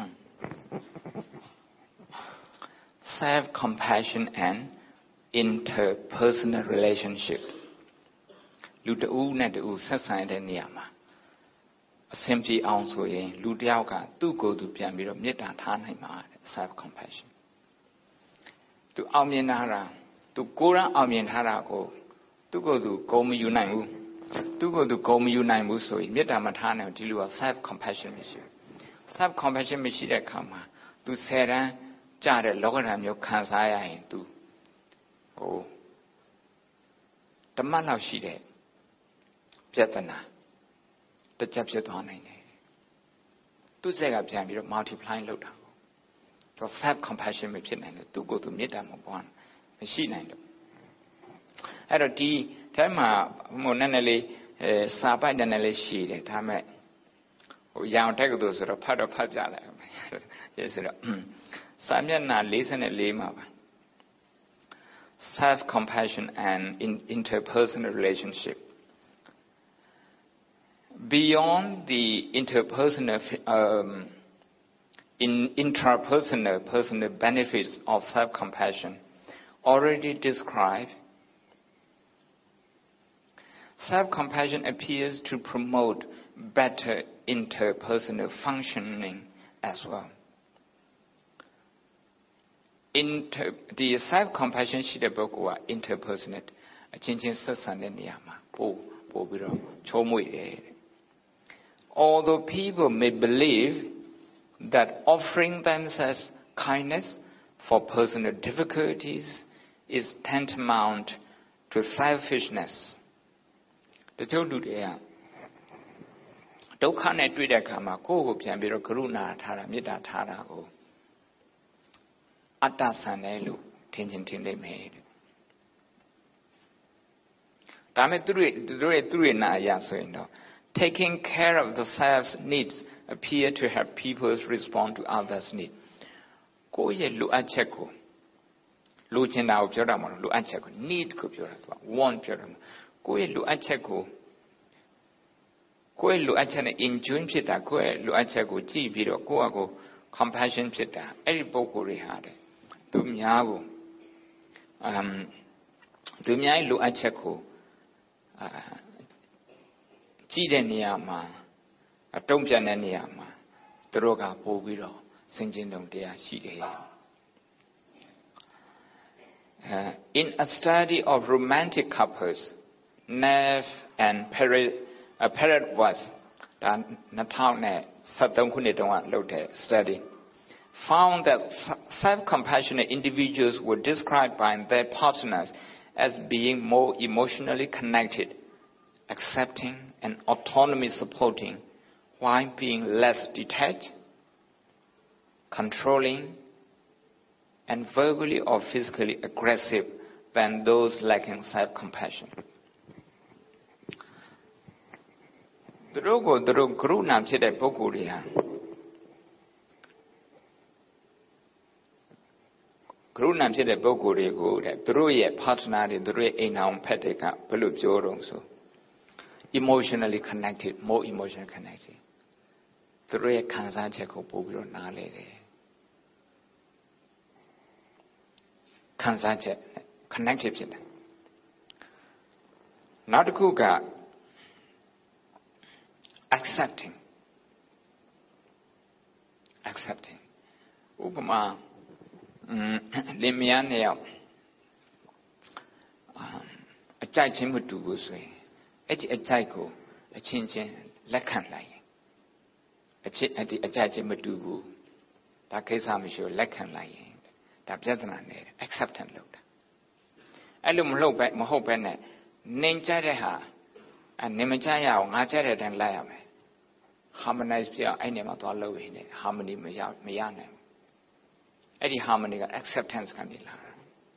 self compassion and interpersonal relationship လူတဦးနဲ့တဦးဆက်ဆံတဲ့နေရာမှာအဆင်ပြေအောင်ဆိုရင်လူတစ်ယောက်ကသူ့ကိုယ်သူပြန်ပြီးတော့မေတ္တာထားနိုင်မှာ self compassionသူအောင်မြင်တာဟာသူကိုယ်ရအောင်မြင်ထားတာကိုသူ့ကိုယ်သူဂုဏ်မယူနိုင်ဘူးသူ့ကိုယ်သူဂုဏ်မယူနိုင်ဘူးဆိုရင်မေတ္တာမထားနိုင်ဘူးဒီလိုက self compassion မရှိဘူး self compassion မရှိတဲ့အခါမှာသူဆယ်တန်းကြတဲ့လောကဓာတ်မျိုးခံစားရရင်သူဟိုတမတ်လောက်ရှိတဲ့ပြဿနာတစ်ချက်ဖြစ်သွားနိုင်တယ်သူ့စိတ်ကပြန်ပြီးတော့ multiply လုပ်တာသူ self compassion မဖြစ်နိုင်တယ်သူ့ကိုယ်သူမေတ္တာမပွားမရှိနိုင်တော့အဲ့တော့ဒီထဲမှာဟိုနည်းနည်းလေးအဲစာပိုက်နည်းနည်းလေးရှိတယ်ဒါမဲ့ဟိုရအောင်တက်ကြလို့ဆိုတော့ဖတ်တော့ဖတ်ပြလိုက်အောင်ရဲဆိုတော့စာမျက်နှာ၄၄မှာပါ self compassion and in interpersonal relationship beyond the interpersonal um, in intrapersonal personal benefits of self compassion already described self compassion appears to promote better interpersonal functioning as well inter the self compassion ရှိတဲ့ပုဂ္ဂိုလ်က interpersonal အချင်းချင်းဆက်ဆံတဲ့နေရာမှာပို့ပို့ပြီးတော့ချုံးမွေ့တယ် although people may believe that offering themselves kindness for personal difficulties is tantamount to selfishness တချို့လူတွေကဒုက္ခနဲ့တွေ့တဲ့အခါမှာကိုယ့်ကိုပြန်ပြီးတော့ကရုဏာထားတာမေတ္တာထားတာကိုအတ္တဆန်တယ်လို့ထင်ချင်းထင်လိမ့်မယ်တဲ့ဒါမဲ့သူတို့သူတို့ရဲ့သူတွေနာအရာဆိုရင်တော့ taking care of the self's needs appear to have people respond to others' needs ကိုယ့်ရဲ့လိုအပ်ချက်ကိုလိုချင်တာကိုပြောတာမဟုတ်လိုအပ်ချက်ကို need ကိုပြောတာသူက want ပြောတာကိုယ့်ရဲ့လိုအပ်ချက်ကိုကိုယ့်ရဲ့လိုအပ်ချက်နဲ့ in tune ဖြစ်တာကိုယ့်ရဲ့လိုအပ်ချက်ကိုကြည့်ပြီးတော့ကိုယ့်အကို compassion ဖြစ်တာအဲ့ဒီပုံကိုယ်တွေဟာတဲ့သူများကိုအမ်သူများရဲ့လိုအပ်ချက်ကိုအာကြည့်တဲ့နေရာမှာအတုံးပြန်တဲ့နေရာမှာသူတို့ကပို့ပြီးတော့စင်ကျင်တုံတရားရှိတယ် Uh, in a study of romantic couples, Neff and Perret, uh, Perret was study found that self-compassionate individuals were described by their partners as being more emotionally connected, accepting and autonomy supporting, while being less detached, controlling, and verbally or physically aggressive than those lacking self-compassion. သူတို့ကိုသူတို့ကရုဏာဖြစ်တဲ့ပုဂ္ဂိုလ်တွေဟာကရုဏာဖြစ်တဲ့ပုဂ္ဂိုလ်တွေကိုတဲ့သူတို့ရဲ့ partner တွေသူတို့ရဲ့အိမ်အောင်ဖက်တွေကဘယ်လိုပြောတော့ဆို emotionally connected, more emotionally connected. သူတို့ရဲ့ခံစားချက်ကိုပို့ပြီးတော့နားလဲတယ်ခံစားချက် connected ဖြစ်တယ်နောက်တစ်ခုက accepting accepting ဥပမာလင်မယားနှစ်ယောက်အကြိုက်ချင်းမတူဘူးဆိုရင်အဲ့ဒီအကြိုက်ကိုအချင်းချင်းလက်ခံလိုက်ရင်အချစ်အဒီအကြိုက်ချင်းမတူဘူးဒါကိစ္စမရှိဘူးလက်ခံလိုက်ရင်ဒါပြဿနာနဲ့ acceptance လုပ်တာအဲ့လိုမလုပ်ပဲမဟုတ်ပဲနဲ့နင်ကြတဲ့ဟာအနင်မကြရအောင်ငါကြတဲ့တိုင်းလိုက်ရမယ် harmonize ပြအဲ့နေမှာသွားလုပ်ရင်းနဲ့ harmony မရမရနိုင်ဘူးအဲ့ဒီ harmony က acceptance ကနေလာတာ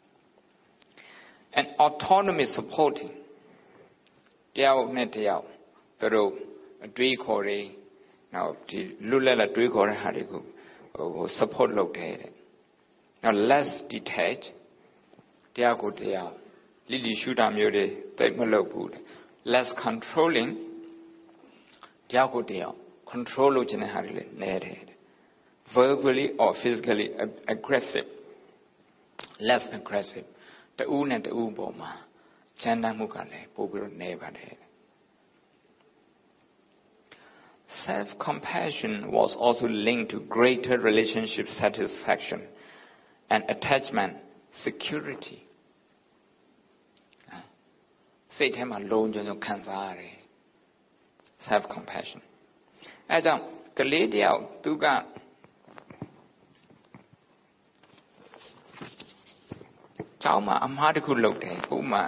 and autonomy supporting တယောက်နဲ့တယောက်သူတို့အတွေးခေါ်တွေနောက်ဒီလွတ်လပ်လပ်တွေးခေါ်တဲ့ဟာတွေကိုဟို support လုပ်တယ်တဲ့ now less detached တယောက်ကိုတယောက်လိလိရှုတာမျိုးတွေတိတ်မလုပ်ဘူးတဲ့ less controlling တယောက်ကိုတယောက် control လုပ်ခြင်းတဲ့ဟာတွေလည်းနည်းတယ်တဲ့ verbally or physically aggressive less aggressive တူနဲ့တူပေါ်မှာချမ်းသာမှုကလည်းပိုပြီးတော့နည်းပါတယ် Self-compassion was also linked to greater relationship satisfaction and attachment security. စိတ်ထဲမှာလုံခြုံခံစားရတယ် self-compassion အဲကြောင့်ကလေးတယောက်သူကကျောင်းမှာအမှားတစ်ခုလုပ်တယ်ဥပမာ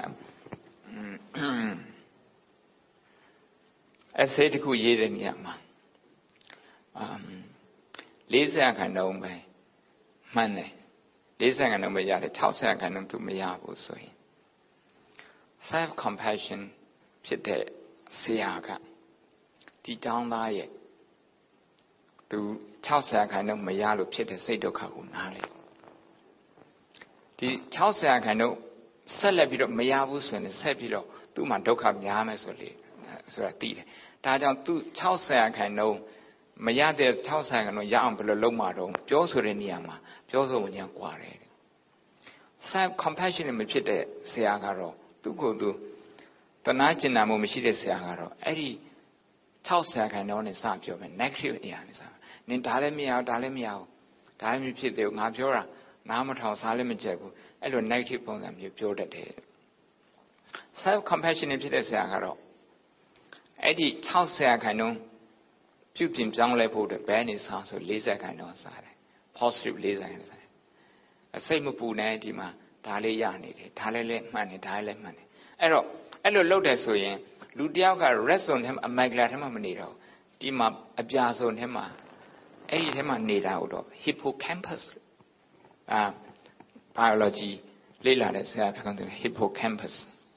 essay တစ်ခုရေးတဲ့နေရာမှာအမ်fortyရာခိုင်နှုန်းပဲမှန်တယ်fortyရာခိုင်နှုန်းပဲရတယ်sixtyရာခိုင်နှုန်းသူမရဘူးဆိုရင် self compassion ဖြစ်တဲ့ဆရာကဒီတောင်းသားရဲ့သူsixtyရာခိုင်နှုန်းမရလို့ဖြစ်တဲ့စိတ်ဒုက္ခကိုနားလေဒီsixtyရာခိုင်နှုန်းဆက်လက်ပြီးတော့မရဘူးဆိုရင်ဆက်ပြီးတော့သူ့မှာဒုက္ခများမယ်ဆိုလေဆိုတာသိတယ်ဒါကြောင့်သူsixtyရာခိုင်နှုန်းမရတဲ့sixtyရာခိုင်နှုန်းရအောင်ဘယ်လိုလုပ်မှာတော့ပြောဆိုတဲ့နေရာမှာပြောဆိုဝင်ညာကွာတယ် self compassion မဖြစ်တဲ့ဆရာကတော့သူ့ကိုယ်သူတနာကျင်နာမှုမရှိတဲ့ဆရာကတော့အဲ့ဒီsixtyရာခိုင်နှုန်းနဲ့စပြောမယ် negative အရာနဲ့စနင်ဒါလည်းမရဘူးဒါလည်းမရဘူးဒါလည်းမဖြစ်သေးဘူးငါပြောတာနားမထောင်စားလည်းမကြက်ဘူးအဲ့လို negative ပုံစံမျိုးပြောတတ်တယ် self compassion ဖြစ်တဲ့ဆရာကတော့အဲ့ဒီsixtyရာခိုင်နှုန်းပြုပြင်ပြောင်းလဲဖို့အတွက်ဘယ်နေစားဆိုfortyရာခိုင်နှုန်းစားတယ် positive fortyရာခိုင်နှုန်းစားတယ်အစိတ်မပူနဲ့ဒီမှာဒါလေးရနေတယ်ဒါလည်းလည်းမှန်တယ်ဒါလည်းမှန်တယ်အဲ့တော့အဲ့လိုလုပ်တယ်ဆိုရင်လူတယောက်က red zone ထဲမှာ amygdala ထဲမှာမနေတော့ဒီမှာအပြာ zone ထဲမှာအဲ့ဒီထဲမှာနေတာဟုတ်တော့ hippocampus အာ biology လေ့လာတဲ့ဆရာကပြော hippocampus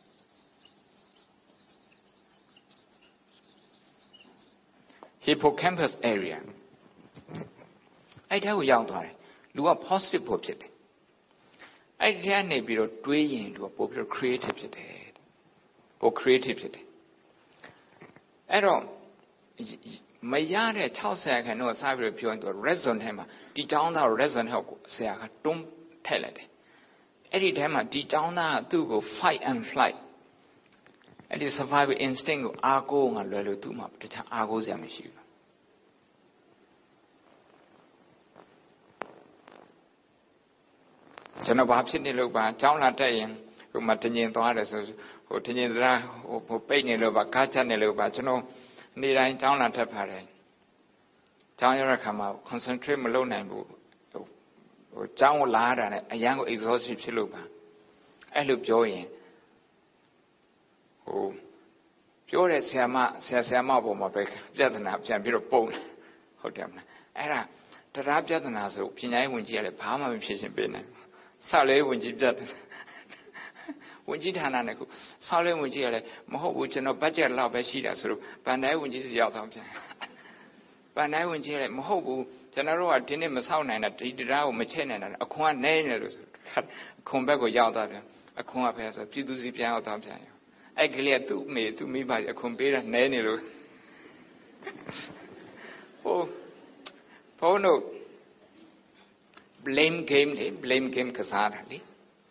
hippocampus area အဲ့ဒါကိုရောက်သွားတယ်လူက positive ပို့ဖြစ်တယ်အဲ့ဒီကနေပြီးတော့တွေးရင်လူကပို့ပြီးတော့ creative ဖြစ်တယ်ပို့ creative ဖြစ်တယ်အဲ့တော့မရတဲ့sixtyရာခိုင်နှုန်းကစားပြီးတော့ပြောရင်သူ red zone ထဲမှာဒီတောင်းသား red zone ထဲကိုဆရာကတွန်းထည့်လိုက်တယ်အဲ့ဒီထဲမှာဒီတောင်းသားကသူ့ကို fight and flight အဲ့ဒီ survival instinct ကိုအားကိုးငါလွယ်လို့သူ့မှာတခြားအားကိုးစရာမရှိဘူးကျွန်တော်ဘာဖြစ်နေလို့ပါကျောင်းလာတက်ရင်ဟိုမှာတင်ရင်သွားတယ်ဆိုဟိုတင်ရင်စရာဟိုပိတ်နေလို့ပါကားချက်နေလို့ပါကျွန်တော်နေတိုင်းကျောင်းလာတက်ပါတယ်ကျောင်းရောက်တဲ့ခါမှာ concentrate မလုပ်နိုင်ဘူးဟိုဟိုကျောင်းကိုလာရတာနဲ့အရန်ကို exhausted ဖြစ်လို့ပါအဲ့လိုပြောရင်ဟိုပြောတဲ့ဆရာမဆရာဆရာမပေါ်မှာပဲပြဿနာပြန်ပြီးတော့ပုံတယ်ဟုတ်တယ်မလားအဲ့ဒါတရားပြဿနာဆိုပညာရေးဝန်ကြီးကလည်းဘာမှမဖြစ်ရှင်းပေးနိုင်ဆောက်လေးဝန်ကြီးပြဿနာဝန်ကြီးဌာနနဲ့ကိုဆောက်လေးဝန်ကြီးကလည်းမဟုတ်ဘူးကျွန်တော်ဘတ်ဂျက်လောက်ပဲရှိတာဆိုတော့ဗန်တိုင်းဝန်ကြီးစီရောက်တော့ပြန်ဗန်တိုင်းဝန်ကြီးကလည်းမဟုတ်ဘူးကျွန်တော်တို့ကဒီနေ့မဆောက်နိုင်တာဒီတရားကိုမချက်နိုင်တာအခွန်ကနဲနေလို့ဆိုအခွန်ဘက်ကိုရောက်သွားပြန်အခွန်ကဖယ်ဆိုပြည်သူစီပြန်ရောက်သွားပြန်အဲ့ကလေးကသူ့မေသူ့မိဘအခွန်ပေးတာနဲနေလို့ဟိုဘုန်းတို့ blame game လေ blame game ကစားတာလေ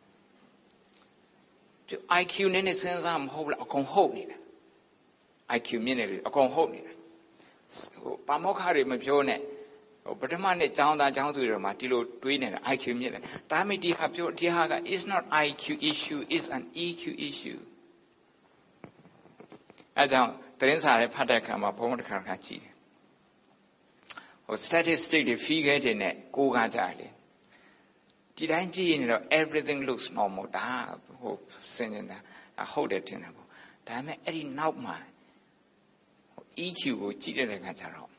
I Q နဲ့နဲ့စဉ်းစားမဟုတ်ဘူးအကုန်ဟုတ်နေတာ I Q မြင့်နေတယ်အကုန်ဟုတ်နေတာဟိုပါမောက္ခတွေမပြောနဲ့ဟိုပထမနှစ်ကျောင်းသားကျောင်းသူတွေမှာဒီလိုတွေးနေတာ I Q မြင့်တယ်ဒါမှမဟုတ်ဒီဟာပြောဒီဟာက is not I Q issue is an E Q issue အဲကြောင့်သတင်းစာတွေဖတ်တဲ့အခါမှာဘုန်းတော်တစ်ခါခါကြည့်တယ်ဟို statistic တွေ figure တွေနဲ့ကိုးကားကြတယ်လေဒီတိုင်းကြည့်ရင်တော့ everything looks normal ဒါဟိုစဉ်းနေတာဟုတ်တယ်ထင်တယ်ပေါ့ဒါပေမဲ့အဲ့ဒီနောက်မှာ E Q ကိုကြည့်တဲ့အခါကျတော့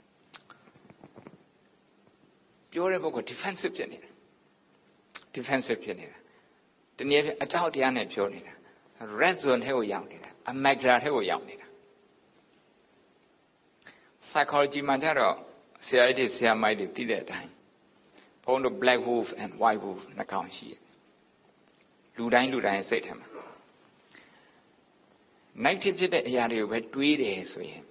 ပြောတဲ့ဘက်က defensive ဖြစ်နေတာ defensive ဖြစ်နေတာတနည်းအားဖြင့်အကြောက်တရားနဲ့ပြောနေတာ red zone ထဲကိုရောက်နေတာ amygdala ထဲကိုရောက်နေတာ psychology မှာကျတော့ဆရာကြီးဆရာမကြီးတွေသိတဲ့အတိုင်းဘုန်းတို့ black wolf and white wolf နှစ်ကောင်ရှိတယ်လူတိုင်းလူတိုင်းစိတ်ထဲမှာ negative ဖြစ်တဲ့အရာတွေကိုပဲတွေးတယ်ဆိုရင်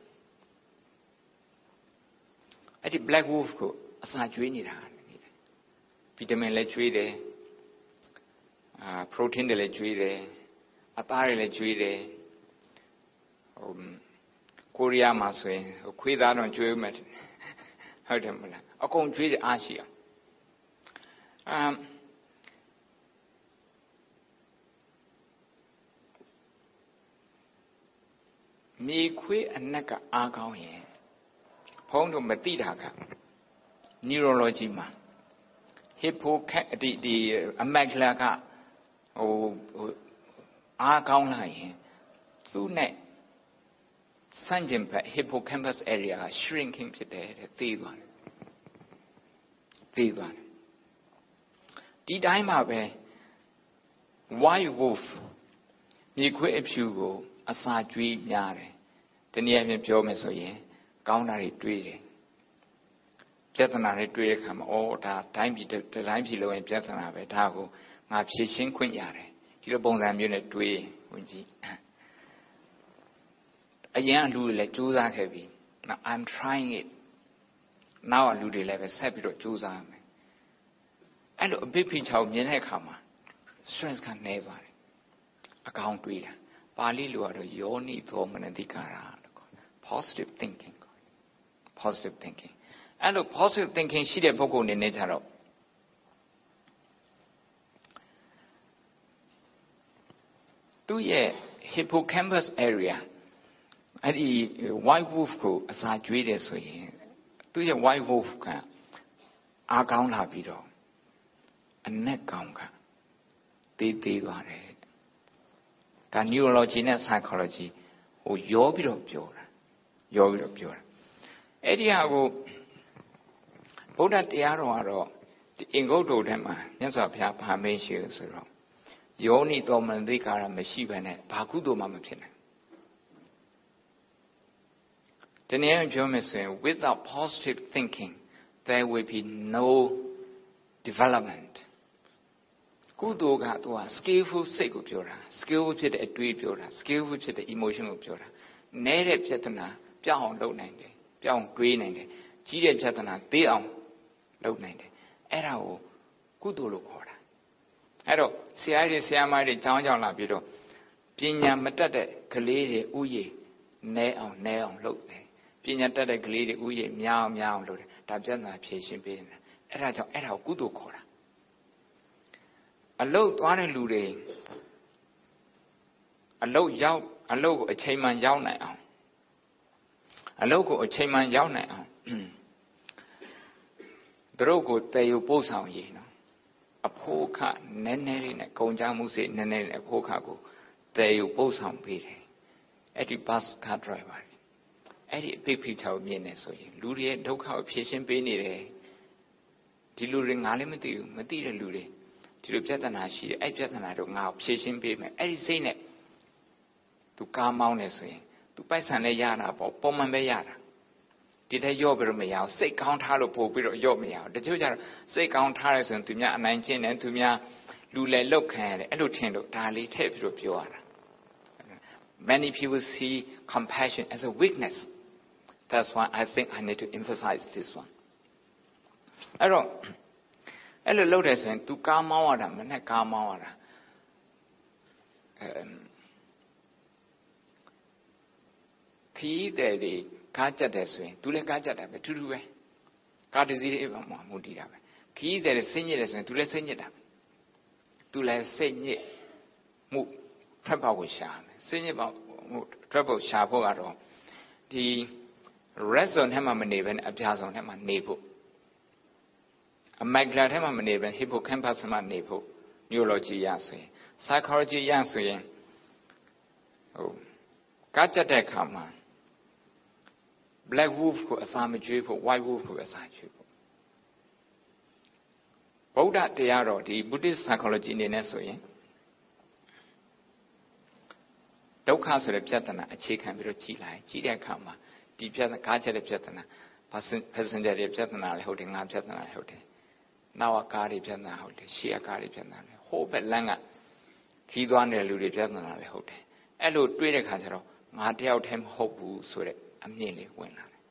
အဲ့ဒီ black wolf ကိုအစာကျွေးနေတာဗီတာမင်လည်းကျွေးတယ်အာ protein တွေလည်းကျွေးတယ်အသားတွေလည်းကျွေးတယ်ဟိုကိုရီးယားမှာဆိုရင်ခွေးသားတော့ကျွေးမယ်ဟုတ်တယ်မလားအကုန်ကျွေးတယ်အားရှိအောင်အမ်မြေခွေးအနက်ကအားကောင်းရင်ဘုန်းတို့မသိတာက neurology မှာ hippocampus ဒီဒီ amygdala ကဟိုအားကောင်းလာရင်သူ့နဲ့စန့်ကျင်ဘက် hippocampus area က shrinking ဖြစ်တယ်တဲ့သိသွားတယ်သိသွားတယ်ဒီတိုင်းမှာပဲ white wolf မြေခွေးအဖြူကိုအစာကျွေးများတယ်တနည်းအားဖြင့်ပြောမယ်ဆိုရင်ကောင်းတာတွေတွေးတယ်ပြဿနာတွေတွေးတဲ့အခါမှာအော်ဒါတိုင်းပြည်တိုင်းပြည်လုံးရင်ပြဿနာပဲဒါကိုငါဖြေရှင်းခွင့်ရတယ်ဒီလိုပုံစံမျိုးနဲ့တွေးရင်ဝင်ကြည့်အရင်အလူတွေလည်းကြိုးစားခဲ့ပြီ now I'm trying it now အလူတွေလည်းပဲဆက်ပြီးတော့ကြိုးစားရမယ်အဲ့လိုအဘိဖိချောင်မြင်တဲ့အခါမှာ stress ကနည်းသွားတယ်အကောင်တွေးတာပါဠိလိုကတော့ယောနိသောမနတိကာရလို့ခေါ်တယ် positive thinking positive thinking အဲ့လို positive thinking ရှိတဲ့ပုဂ္ဂိုလ်အနေနဲ့ကြတော့သူ့ရဲ့ hippocampus area အဲ့ဒီ white wolf ကိုအစာကျွေးတယ်ဆိုရင်သူ့ရဲ့ white wolf ကအားကောင်းလာပြီးတော့အနက်ကောင်ကတေးသေးသွားတယ်ဒါ neurology နဲ့ psychology ဟိုရောပြီးတော့ပြောတာရောပြီးတော့ပြောတာအဲ့ဒီဟာကိုဗုဒ္ဓတရားတော်ကတော့ဒီအင်္ဂုတ္တထဲမှာမြတ်စွာဘုရားဗာမေးရှိလို့ဆိုတော့ယောနိသောမနတိကာရမရှိဘဲနဲ့ဘာကုသိုလ်မှမဖြစ်နိုင်တနည်းအားဖြင့်ပြောမယ်ဆိုရင် without positive thinking there will be no development ကုသိုလ်ကသူက skillful စိတ်ကိုပြောတာ skillful ဖြစ်တဲ့အတွေးပြောတာ skillful ဖြစ်တဲ့ emotion ကိုပြောတာနဲတဲ့ပြဿနာပြောင်းအောင်လုပ်နိုင်တယ်ပြောင်းတွေးနိုင်တယ်ကြီးတဲ့ပြဿနာသိအောင်လုပ်နိုင်တယ်အဲ့ဒါကိုကုသိုလ်လို့ခေါ်တာအဲ့တော့ဆရာကြီးဆရာမကြီးကြောင်းကြောင်းလာပြီးတော့ပညာမတတ်တဲ့ကလေးတွေဥယျာဉ်နဲအောင်နဲအောင်လုပ်တယ်ပညာတတ်တဲ့ကလေးတွေဥယျာဉ်များအောင်များအောင်လုပ်တယ်ဒါပြဿနာဖြေရှင်းပေးနေတာအဲ့ဒါကြောင့်အဲ့ဒါကိုကုသိုလ်ခေါ်တာအလုတ်သွားတဲ့လူတွေအလုတ်ရောက်အလုတ်ကိုအချိန်မှန်ရောက်နိုင်အောင်အလုတ်ကိုအချိန်မှန်ရောက်နိုင်အောင်သူတို့ကိုတည်ယူပို့ဆောင်ရေးနော်အဖို့ခနည်းနည်းလေးနဲ့ကုန်ကြမှုစိတ်နည်းနည်းနဲ့အဖို့ခကိုတည်ယူပို့ဆောင်ပေးတယ်အဲ့ဒီ bus car driver အဲ့ဒီအပိဖိချောမြင်နေဆိုရင်လူတွေရဲ့ဒုက္ခကိုဖြေရှင်းပေးနေတယ်ဒီလူတွေငါလည်းမသိဘူးမသိတဲ့လူတွေဒီလိုပြဿနာရှိတယ်အဲ့ပြဿနာတော့ငါ့ကိုဖြေရှင်းပေးမယ်အဲ့ဒီစိတ်နဲ့သူကားမောင်းနေဆိုရင်သူပိုက်ဆံနဲ့ရတာပေါ့ပုံမှန်ပဲရတာဒီတဲ့ရော့ပြီးတော့မရအောင်စိတ်ကောင်းထားလို့ပို့ပြီးတော့ရော့မရအောင်တချို့ကျတော့စိတ်ကောင်းထားရဲဆိုရင်သူများအနိုင်ကျင့်တယ်သူများလူလည်းလောက်ခံရတယ်အဲ့လိုထင်လို့ဒါလေးထည့်ပြီးတော့ပြောရတာ Many people see compassion as a weakness. That's why I think I need to emphasize this one. အဲ့တော့အဲ့လိုလုပ်တယ်ဆိုရင် तू ကားမောင်းရတာမနဲ့ကားမောင်းရတာအဲခီးတယ်ဒီကားကြက်တယ်ဆိုရင် तू လည်းကားကြက်တာပဲထူးထူးပဲကားတစ်စီးလေးမှမူတည်တာပဲခီးတယ်စိတ်ညစ်တယ်ဆိုရင် तू လည်းစိတ်ညစ်တာပဲ तू လည်းစိတ်ညစ်မှုထွက်ပေါက်ကိုရှာမယ်စိတ်ညစ်ပေါက်ထွက်ပေါက်ရှာဖို့ကတော့ဒီ red zone ထဲမှာမနေဘဲနဲ့အပြာzone ထဲမှာနေဖို့အမိုက်ကလာထဲမှာမနေဘဲ hippocampus မှာနေဖို့ neurology ရဆိုရင် psychology ရဆိုရင်ဟိုကားကြက်တဲ့အခါမှာ black wolf ကိုအစာမကျွေးဖို့ white wolf ကိုအစာကျွေးဖို့ဗုဒ္ဓတရားတော်ဒီ Buddhist psychology အနေနဲ့ဆိုရင်ဒုက္ခဆိုတဲ့ပြဿနာအခြေခံပြီးတော့ကြည်လိုက်ကြည်တဲ့အခါမှာဒီပြဿနာကားချက်တဲ့ပြဿနာ passenger တွေပြဿနာလည်းဟုတ်တယ်ငါပြဿနာလည်းဟုတ်တယ်နောက်ကကားတွေပြဿနာဟုတ်တယ်ရှေ့ကကားတွေပြဿနာလည်းဟိုးဘက်လမ်းကခီးသွားနေတဲ့လူတွေပြဿနာလည်းဟုတ်တယ်အဲ့လိုတွေးတဲ့ခါကျတော့ငါတယောက်တည်းမဟုတ်ဘူးဆိုတဲ့အမြင်လေးဝင်လာတယ်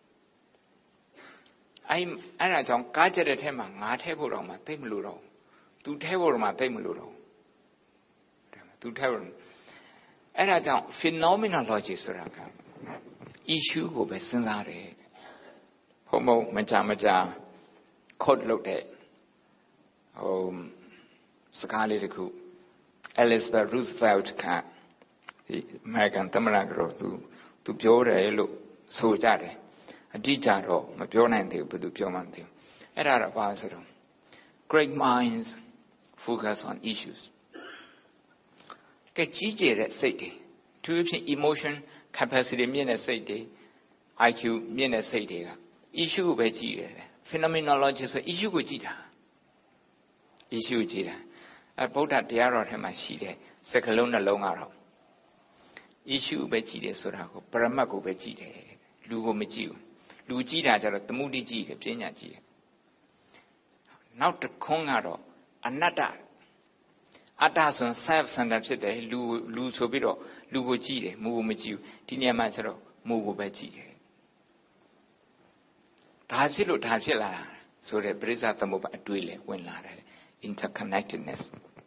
အဲ့အဲ့ဒါကြောင့်ကားချက်တဲ့ထဲမှာငါထဲဖို့တော့မှသိမလို့တော့သူထဲဖို့တော့မှသိမလို့တော့သူထဲဖို့အဲ့ဒါကြောင့် phenomenology ဆိုတာက issue ကိုပဲစဉ်းစားတယ်ဘုံဘုံမကြမကြ quote လုပ်တဲ့ဟိုစကားလေးတစ်ခု Elizabeth Roosevelt ကဒီ American သမ္မတကတော့သူသူပြောတယ်လို့ဆိုကြတယ်အတိအကျတော့မပြောနိုင်သေးဘူးဘယ်သူပြောမှမသိဘူးအဲ့ဒါတော့ဘာလဲဆိုတော့ great minds focus on issues ကကြီးကျယ်တဲ့စိတ်တွေသူအဖြစ် emotion capacity မြင့်တဲ့စိတ်တွေ I Q မြင့်တဲ့စိတ်တွေက issue ကိုပဲကြည့်တယ် phenomenology ဆို issue ကိုကြည့်တာ issue ကြည့်တာအဲဗုဒ္ဓတရားတော်ထဲမှာရှိတဲ့စကားလုံးနှလုံးကတော့ issue ပဲကြည့်တယ်ဆိုတာကိုပရမတ်ကိုပဲကြည့်တယ်လူကိုမကြည့်ဘူးလူကြည့်တာကြတော့သမုဒိကြည့်တယ်ပညာကြည့်တယ်နောက်တစ်ခွန်းကတော့အနတ္တအတ္တဆို self center ဖြစ်တယ်လူလူဆိုပြီးတော့လူကိုကြည့်တယ်မူကိုမကြည့်ဘူးဒီနေရာမှာကျတော့မူကိုပဲကြည့်တယ်ဒါဖြစ်လို့ဒါဖြစ်လာတာဆိုတဲ့ပရိစ္ဆသမုပ္ပါအတွေ့လေဝင်လာတယ် interconnectedness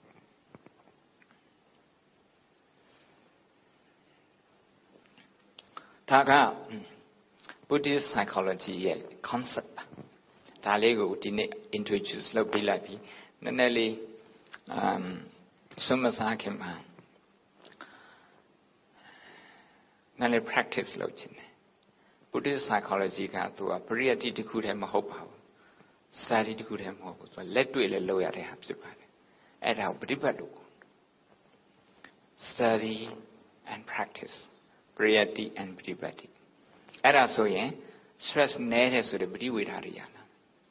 ဒါက Buddhist psychology ရဲ့ concept ဒါလေးကိုဒီနေ့ introduce လုပ်ပြလိုက်ပြီးနည်းနည်းလေး umစွမ်းမစားခင်မှာနည်းနည်း practice လုပ်ချင်တယ် Buddhist psychology ကသူကပရိယတ္တိတစ်ခုတည်းမဟုတ်ပါဘူး study တစ်ခုတည်းမဟုတ်ဘူးဆိုတော့လက်တွေ့လည်းလုပ်ရတဲ့ဟာဖြစ်ပါတယ်အဲ့ဒါကိုပฏิပတ်လို့ study and practice ပရိယတ္တိ and ပฏิပတ်တိအဲ့ဒါဆိုရင် stress နည်းတဲ့ဆိုတဲ့ပฏิဝေဒတွေရလာ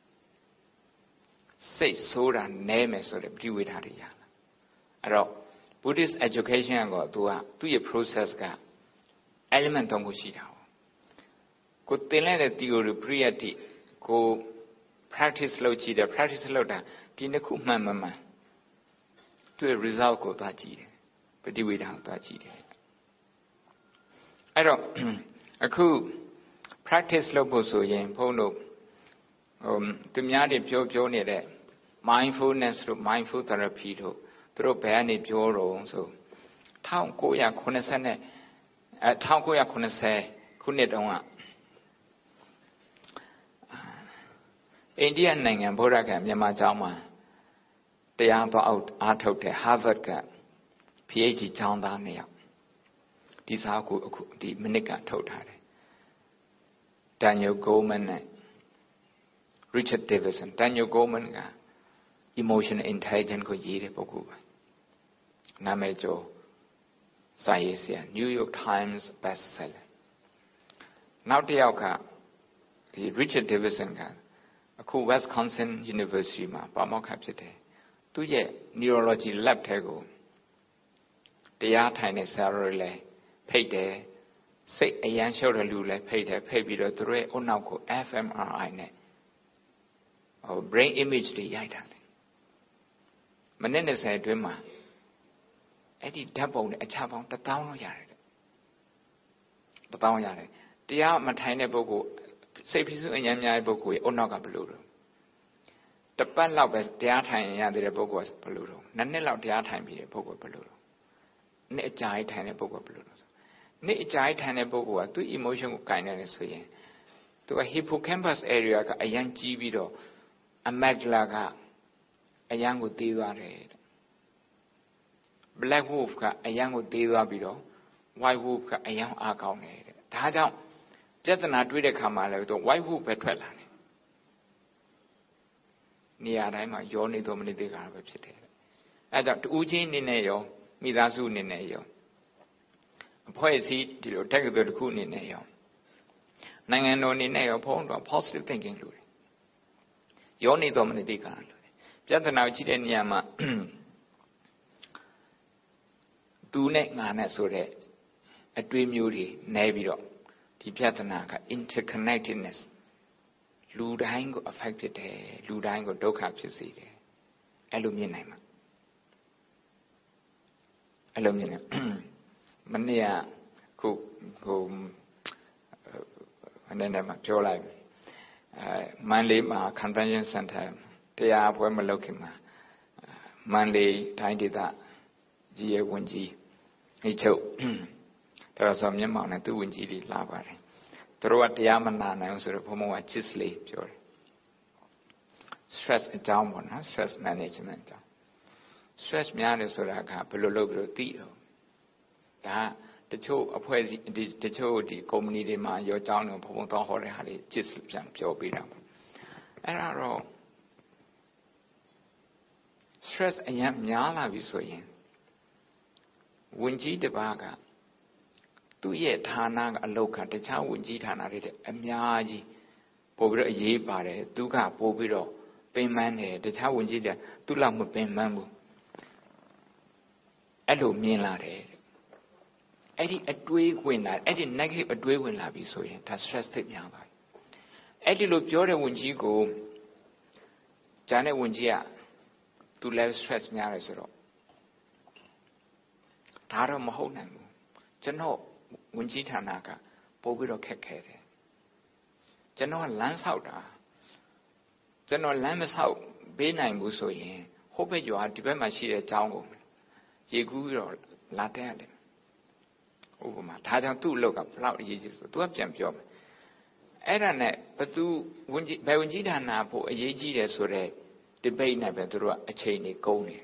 စိတ်ဆိုးတာနည်းမယ်ဆိုတဲ့ပฏิဝေဒတွေရလာအဲ့တော့ Buddhist education ကသူကသူ့ရဲ့ process က element သုံးခုရှိတာကိုသင်လိုက်တဲ့ theory ပရိယတ္တိကို practice လုပ်ကြည့်တယ် practice လုပ်တာဒီနှစ်ခုမှန်မှန်မှန်သူ့ရဲ့ result ကိုသွားကြည့်တယ်ပฏิဝေဒကိုသွားကြည့်တယ်အဲ့တော့အခု practice လုပ်ဖို့ဆိုရင်ဘုန်းတို့ဟိုသူများတွေပြောပြောနေတဲ့ mindfulness တို့ mindful therapy တို့သူတို့ဘယ်ကနေပြောတော့ဆိုnineteen eightyနဲ့အဲnineteen eightyခုနှစ်တုန်းကအိန္ဒိယနိုင်ငံဗုဒ္ဓဂယာမြန်မာကျောင်းမှာတရားတော်အောက်အားထုတ်တဲ့ Harvard က PhD ကျောင်းသားနှစ်ယောက်ဒီစာကိုအခုဒီမိနစ်ကထုတ်ထားတယ် Daniel Goleman နဲ့ Richard Davidson Daniel Goleman က emotional intelligence ကိုရေးတဲ့ပုဂ္ဂိုလ်ပါနာမည်ကျော်စာရေးဆရာ New York Times bestseller နောက်တစ်ယောက်ကဒီ Richard Davidson ကအခု Wisconsin University မှာပါမောက္ခဖြစ်တယ်သူရဲ့ neurology lab ထဲကိုတရားထိုင်တဲ့ဆရာတော်တွေလည်းဖိတ်တယ်စိတ်အရန်လျှော့တဲ့လူလည်းဖိတ်တယ်ဖိတ်ပြီးတော့သူတို့ရဲ့အနောက်ကို F M R I နဲ့ဟို brain image တွေရိုက်ထားတယ်မိနစ်၂၀အတွင်းမှာအဲ့ဒီဓာတ်ပုံနဲ့အခြားပေါင်းတစ်သောင်းလောက်ရတယ်တစ်သောင်းရတယ်တရားမထိုင်တဲ့ပုဂ္ဂိုလ်စိတ်ဖိစုအញ្ញမ်းများတဲ့ပုဂ္ဂိုလ်ရဲ့အနောက်ကဘယ်လိုတော့တစ်ပတ်လောက်ပဲတရားထိုင်ရသေးတဲ့ပုဂ္ဂိုလ်ကဘယ်လိုတော့နှစ်နှစ်လောက်တရားထိုင်ပြီးတဲ့ပုဂ္ဂိုလ်ဘယ်လိုတော့နှစ်အကြာကြီးထိုင်တဲ့ပုဂ္ဂိုလ်ဘယ်လိုတော့နှစ်အကြာကြီးထိုင်တဲ့ပုဂ္ဂိုလ်ကသူ emotion ကိုကင်နေတယ်ဆိုရင်သူက hippocampus area ကအရန်ကြီးပြီးတော့ amygdala ကအရန်ကိုသေးသွားတယ် black wolf ကအရန်ကိုသေးသွားပြီးတော့ white wolf ကအရန်အားကောင်းတယ်တဲ့ဒါကြောင့်ပြဿနာတွေ့တဲ့ခါမှာလည်းသူ white wolf ပဲထွက်လာတယ်နေရာတိုင်းမှာရောနေတော့မနေသေးတာပဲဖြစ်တယ်အဲဒါကြောင့်တူးချင်းအနေနဲ့ရောမိသားစုအနေနဲ့ရောအဖွဲ့အစည်းဒီလိုတက္ကသိုလ်တစ်ခုအနေနဲ့ရောနိုင်ငံတော်အနေနဲ့ရောဘုန်းတော် positive thinking လို့ရောနေတော့မနေသေးတာလို့ပြဿနာကိုကြည့်တဲ့နေရာမှာသူနဲ့ငါနဲ့ဆိုတဲ့အတွေးမျိုးတွေနဲပြီးတော့ဒီပြဿနာက interconnectedness လူတိုင်းကို affect ဖြစ်တယ်လူတိုင်းကိုဒုက္ခဖြစ်စေတယ်အဲ့လိုမြင်နိုင်မှာအဲ့လိုမြင်နေမနေ့ကခုဟိုအနေနဲ့မှပြောလိုက်အဲမန္တလေးမှာ convention center တရားပွဲမလုပ်ခင်မှာမန္တလေးတိုင်းဒေသကြီးရဲ့ဝန်ကြီးအချုပ်တော်စောမြတ်မောင်နဲ့သူ့ဝန်ကြီးတွေလာပါတယ်သူတို့ကတရားမနာနိုင်ဘူးဆိုတော့ဘုံဘုံကချစ်လေးပြောတယ် stress အကြောင်းပေါ့နော် stress management အကြောင်း stress များတယ်ဆိုတာကဘယ်လိုလုပ်ပြီးတော့သိတော့ဒါတချို့အဖွဲ့အစည်းတချို့ဒီ company တွေမှာရောကြောင်းတယ်ဘုံဘုံတော့ဟောတဲ့ဟာတွေချစ်ပြန်ပြောပေးတာပေါ့အဲ့ဒါတော့ stress အရင်များလာပြီဆိုရင်ဝန်ကြီးတစ်ပါးကသူ့ရဲ့ဌာနကအလုပ်ကတခြားဝန်ကြီးဌာနတွေတဲ့အများကြီးပို့ပြီးတော့အရေးပါတယ်သူကပို့ပြီးတော့ပင်ပန်းတယ်တခြားဝန်ကြီးတွေသူ့လောက်မပင်ပန်းဘူးအဲ့လိုမြင်လာတယ်အဲ့ဒီအတွေးဝင်လာအဲ့ဒီ negative အတွေးဝင်လာပြီဆိုရင်ဒါ stress သိများပါအဲ့ဒီလိုပြောတဲ့ဝန်ကြီးကိုဂျာနဲ့ဝန်ကြီးကသူလည်း stress များတယ်ဆိုတော့ဒါတော့မဟုတ်နိုင်ဘူးကျွန်တော်ဝန်ကြီးဌာနကပို့ပြီးတော့ခက်ခဲတယ်ကျွန်တော်ကလမ်းဆောက်တာကျွန်တော်လမ်းမဆောက်ပေးနိုင်ဘူးဆိုရင်ဟိုဘက်ရွာဒီဘက်မှာရှိတဲ့ကျောင်းကိုရေကူးပြီးတော့လာတက်ရတယ်ဥပမာဒါကြောင့်သူ့အလုပ်ကဘလောက်အရေးကြီးဆိုသူကပြန်ပြောမယ်အဲ့ဒါနဲ့ဘသူဝန်ကြီးဘယ်ဝန်ကြီးဌာနဖို့အရေးကြီးတယ်ဆိုတော့ debate နဲ့ပဲသူတို့ကအချိန်နေကုန်နေ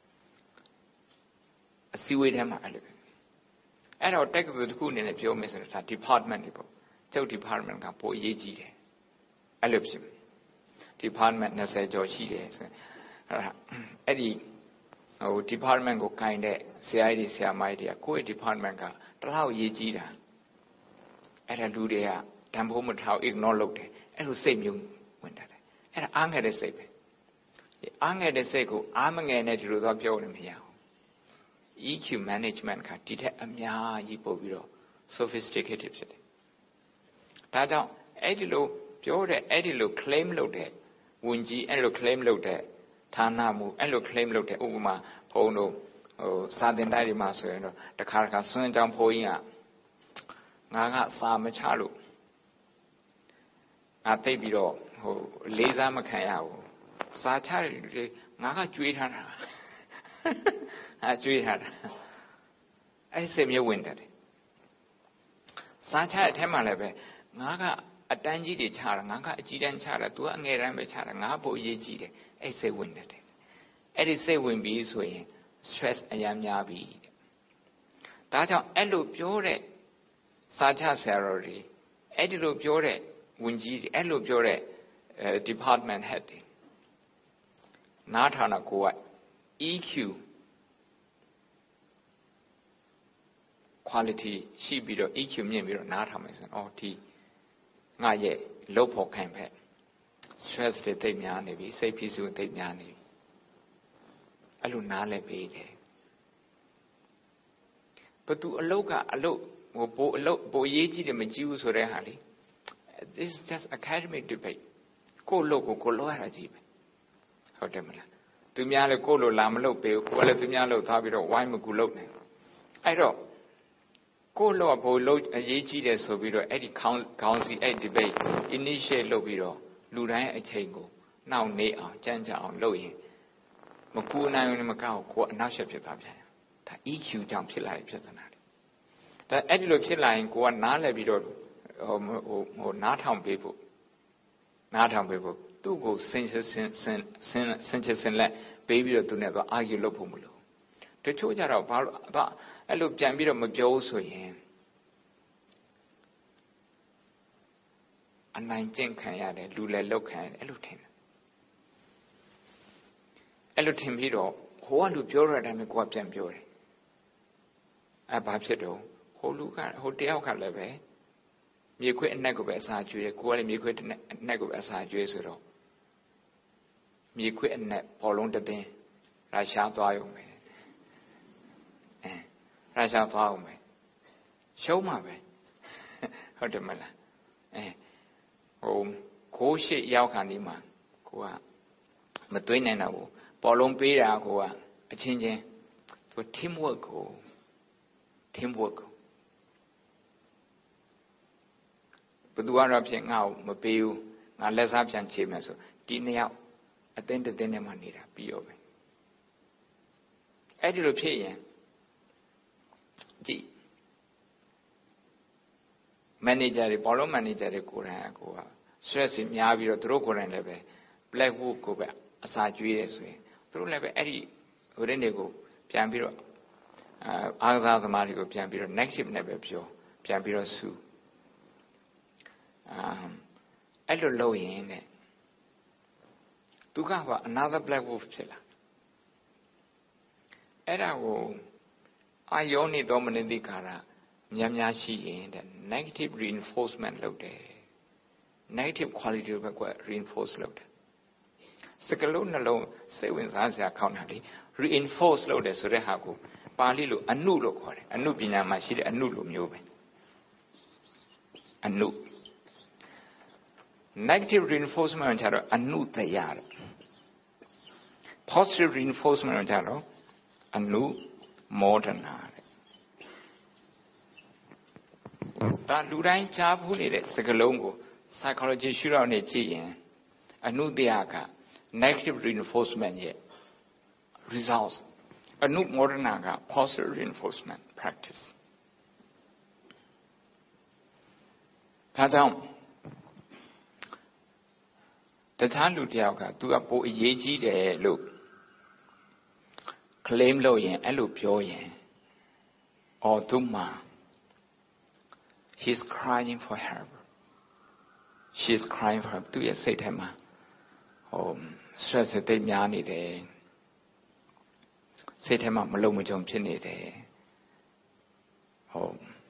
အစည်းအဝေးထဲမှာအဲ့လိုအဲ့တော့တက္ကသိုလ်တစ်ခုအနေနဲ့ပြောမယ်ဆိုတော့ဒါ department တွေပေါ့ကျုပ် department ကပိုအရေးကြီးတယ်အဲ့လိုဖြစ် department ၂၀ကျော်ရှိတယ်ဆိုအဲ့ဒီဟို department ကိုကိုင်တဲ့ဆရာကြီးတွေဆရာမကြီးတွေကကိုယ့်ရဲ့ department ကတလောက်အရေးကြီးတာအဲ့ဒါလူတွေကတန်ဖိုးမထား ignore လုပ်တယ်အဲ့လိုစိတ်မျိုးဝင်တာတယ်အဲ့ဒါအားငယ်တဲ့စိတ်ပဲအားငယ်တဲ့စိတ်ကိုအားမငယ်နဲ့ဒီလိုတော့ပြောလို့မရဘူး E Q management ကဒီထက်အများကြီးပို့ပြီးတော့ sophisticated ဖြစ်တယ်ဒါကြောင့်အဲ့ဒီလိုပြောတဲ့အဲ့ဒီလို claim လုပ်တဲ့ဝန်ကြီးအဲ့လို claim လုပ်တဲ့ဌာနမှုအဲ့လို claim လုပ်တဲ့ဥပမာဘုံတို့ဟိုစာသင်တိုက်တွေမှာဆိုရင်တော့တခါတခါဆွမ်းကြောင်ဘိုးကြီးကငါကစာမချလို့ငါသိပြီးတော့ဟိုလေးစားမခံရဘူးစာချတယ်လူတွေငါကကြွေးထားတာအဲကြွေးထားတာအဲ့စိတ်မျိုးဝင်တယ်စာချတဲ့အထက်မှာလည်းပဲငါကအတန်းကြီးတွေချတာငါကအကြီးတန်းချတာ तू ကအငယ်တန်းပဲချတာငါပိုအရေးကြီးတယ်အဲ့စိတ်ဝင်တယ်အဲ့ဒီစိတ်ဝင်ပြီးဆိုရင် stress အများများပြီဒါကြောင့်အဲ့လိုပြောတဲ့စာချဆရာတော်တွေအဲ့ဒီလိုပြောတဲ့ဝန်ကြီးတွေအဲ့လိုပြောတဲ့ department head တွေနားထောင်တော့ကိုက E Q quality ရှိပြီးတော့ E Q မြင့်ပြီးတော့နားထောင်မယ်ဆိုရင်အော်ဒီငါရဲ့လုပ်ဖို့ခိုင်ဖက် stress တွေတိတ်များနေပြီစိတ်ဖိစီးမှုတိတ်များနေပြီအဲ့လိုနားလဲပေးတယ်ဘသူအလုပ်ကအလုပ်ဟိုပိုအလုပ်ပိုရေးကြည့်တယ်မကြည့်ဘူးဆိုတဲ့ဟာလေ this is just academic debate ကိုလုပ်ကိုကိုလုပ်ရတာကြီးပဲဟုတ်တယ်မလားသူများလည်းကိုလိုလာမလုပ်ပေးဘူးကိုလည်းသူများလုပ်သွားပြီးတော့ဝိုင်းမကူလုပ်နိုင်အဲ့တော့ကိုလောကဘိုလ်လို့အရေးကြီးတယ်ဆိုပြီးတော့အဲ့ဒီခေါင်းခေါင်းစီအဲ့ debate initiate လုပ်ပြီးတော့လူတိုင်းအချိန်ကိုနှောင့်နှေးအောင်ကြမ်းကြအောင်လုပ်ရင်မကူနိုင်ဘူးမကောက်ကိုအနောက်ရှက်ဖြစ်သွားပြန်ဒါ E Q ကြောင့်ဖြစ်လာတဲ့ပြဿနာတွေဒါအဲ့ဒီလိုဖြစ်လာရင်ကိုကနားလည်ပြီးတော့ဟိုဟိုနားထောင်ပေးဖို့နားထောင်ပေးဖို့သူ့ကိုစင်စင်စင်စင်စင်စင်စင်လက်ပေးပြီးတော့သူနဲ့တော့ argue လုပ်ဖို့မလိုတချို့ကြတော့ဘာလို့အဲ့လိုပြန်ပြီးတော့မပြောဘူးဆိုရင်အနိုင်ကျင့်ခံရတယ်လူလည်းလောက်ခံရတယ်အဲ့လိုထင်တယ်အဲ့လိုထင်ပြီးတော့ဟိုကလူပြောတဲ့အတိုင်းပဲကိုကပြန်ပြောတယ်အဲ့ဘာဖြစ်တော့ဟိုလူကဟိုတယောက်ကလည်းပဲမြေခွေးအနက်ကိုပဲအစာကျွေးတယ်ကိုကလည်းမြေခွေးအနက်ကိုပဲအစာကျွေးဆိုတော့မြေခွေးအနက်ဘောလုံးတသိန်းရုရှားသွားရုံပဲအဲရုရှားသွားအောင်ပဲရှုံးမှာပဲဟုတ်တယ်မလားအဲဟိုကိုးရှိရောက်ခါဒီမှာကိုကမသွေးနိုင်တော့ဘူးဘောလုံးပေးတာကိုကအချင်းချင်းသူ team work ကို team work ဘယ်သူကတော့ဖြစ်ငါ့ကိုမပေးဘူးငါလက်စားပြန်ချေမယ်ဆိုဒီနှစ်ယောက်အသင်းတစ်သင်းနဲ့မှနေတာပြီးရောပဲအဲ့ဒီလိုဖြစ်ရင်ကြည့် manager တွေဘောလုံး manager တွေကိုယ်တိုင်ကိုက stress များပြီးတော့သူတို့ကိုယ်တိုင်လည်းပဲ black wood ကိုပဲအစာကျွေးတယ်ဆိုရင်သူတို့လည်းပဲအဲ့ဒီဟိုတဲ့တွေကိုပြန်ပြီးတော့အာအားကစားသမားတွေကိုပြန်ပြီးတော့ negative နဲ့ပဲပြောပြန်ပြီးတော့ဆူအာအဲ့လိုလုပ်ရင်တဲ့သူကဘာ another black wolf ဖြစ်လာအဲ့ဒါကိုအာယောနေတော်မနေတိကာရများများရှိရင်တဲ့ negative reinforcement လုပ်တယ် negative quality ပဲကွ reinforce လုပ်တယ်စကလုံးနှလုံးစိတ်ဝင်စားစရာကောင်းတာလေ reinforce လုပ်တယ်ဆိုတဲ့ဟာကိုပါဠိလိုအနုလို့ခေါ်တယ်အနုပညာမှာရှိတဲ့အနုလိုမျိုးပဲအနု negative reinforcement ကျတော့အနုတရားတဲ့ positive reinforcement ကျတော့အနုမောဒနာတဲ့ဒါလူတိုင်းကြားဘူးနေတဲ့စကားလုံးကို psychology ရှုထောင့်နဲ့ကြည့်ရင်အနုတရားက negative reinforcement ရဲ့ results အနုမောဒနာက positive reinforcement practice ဒါကြောင့်တခြားလူတယောက်ကသူကပိုအရေးကြီးတယ်လို့ claim လုပ်ရင်အဲ့လိုပြောရင်အော်သူမှာ he's crying for help she's crying for help သူရဲ့စိတ်ထဲမှာဟို stress တိတ်များနေတယ်စိတ်ထဲမှာမလုံမခြုံဖြစ်နေတယ်ဟို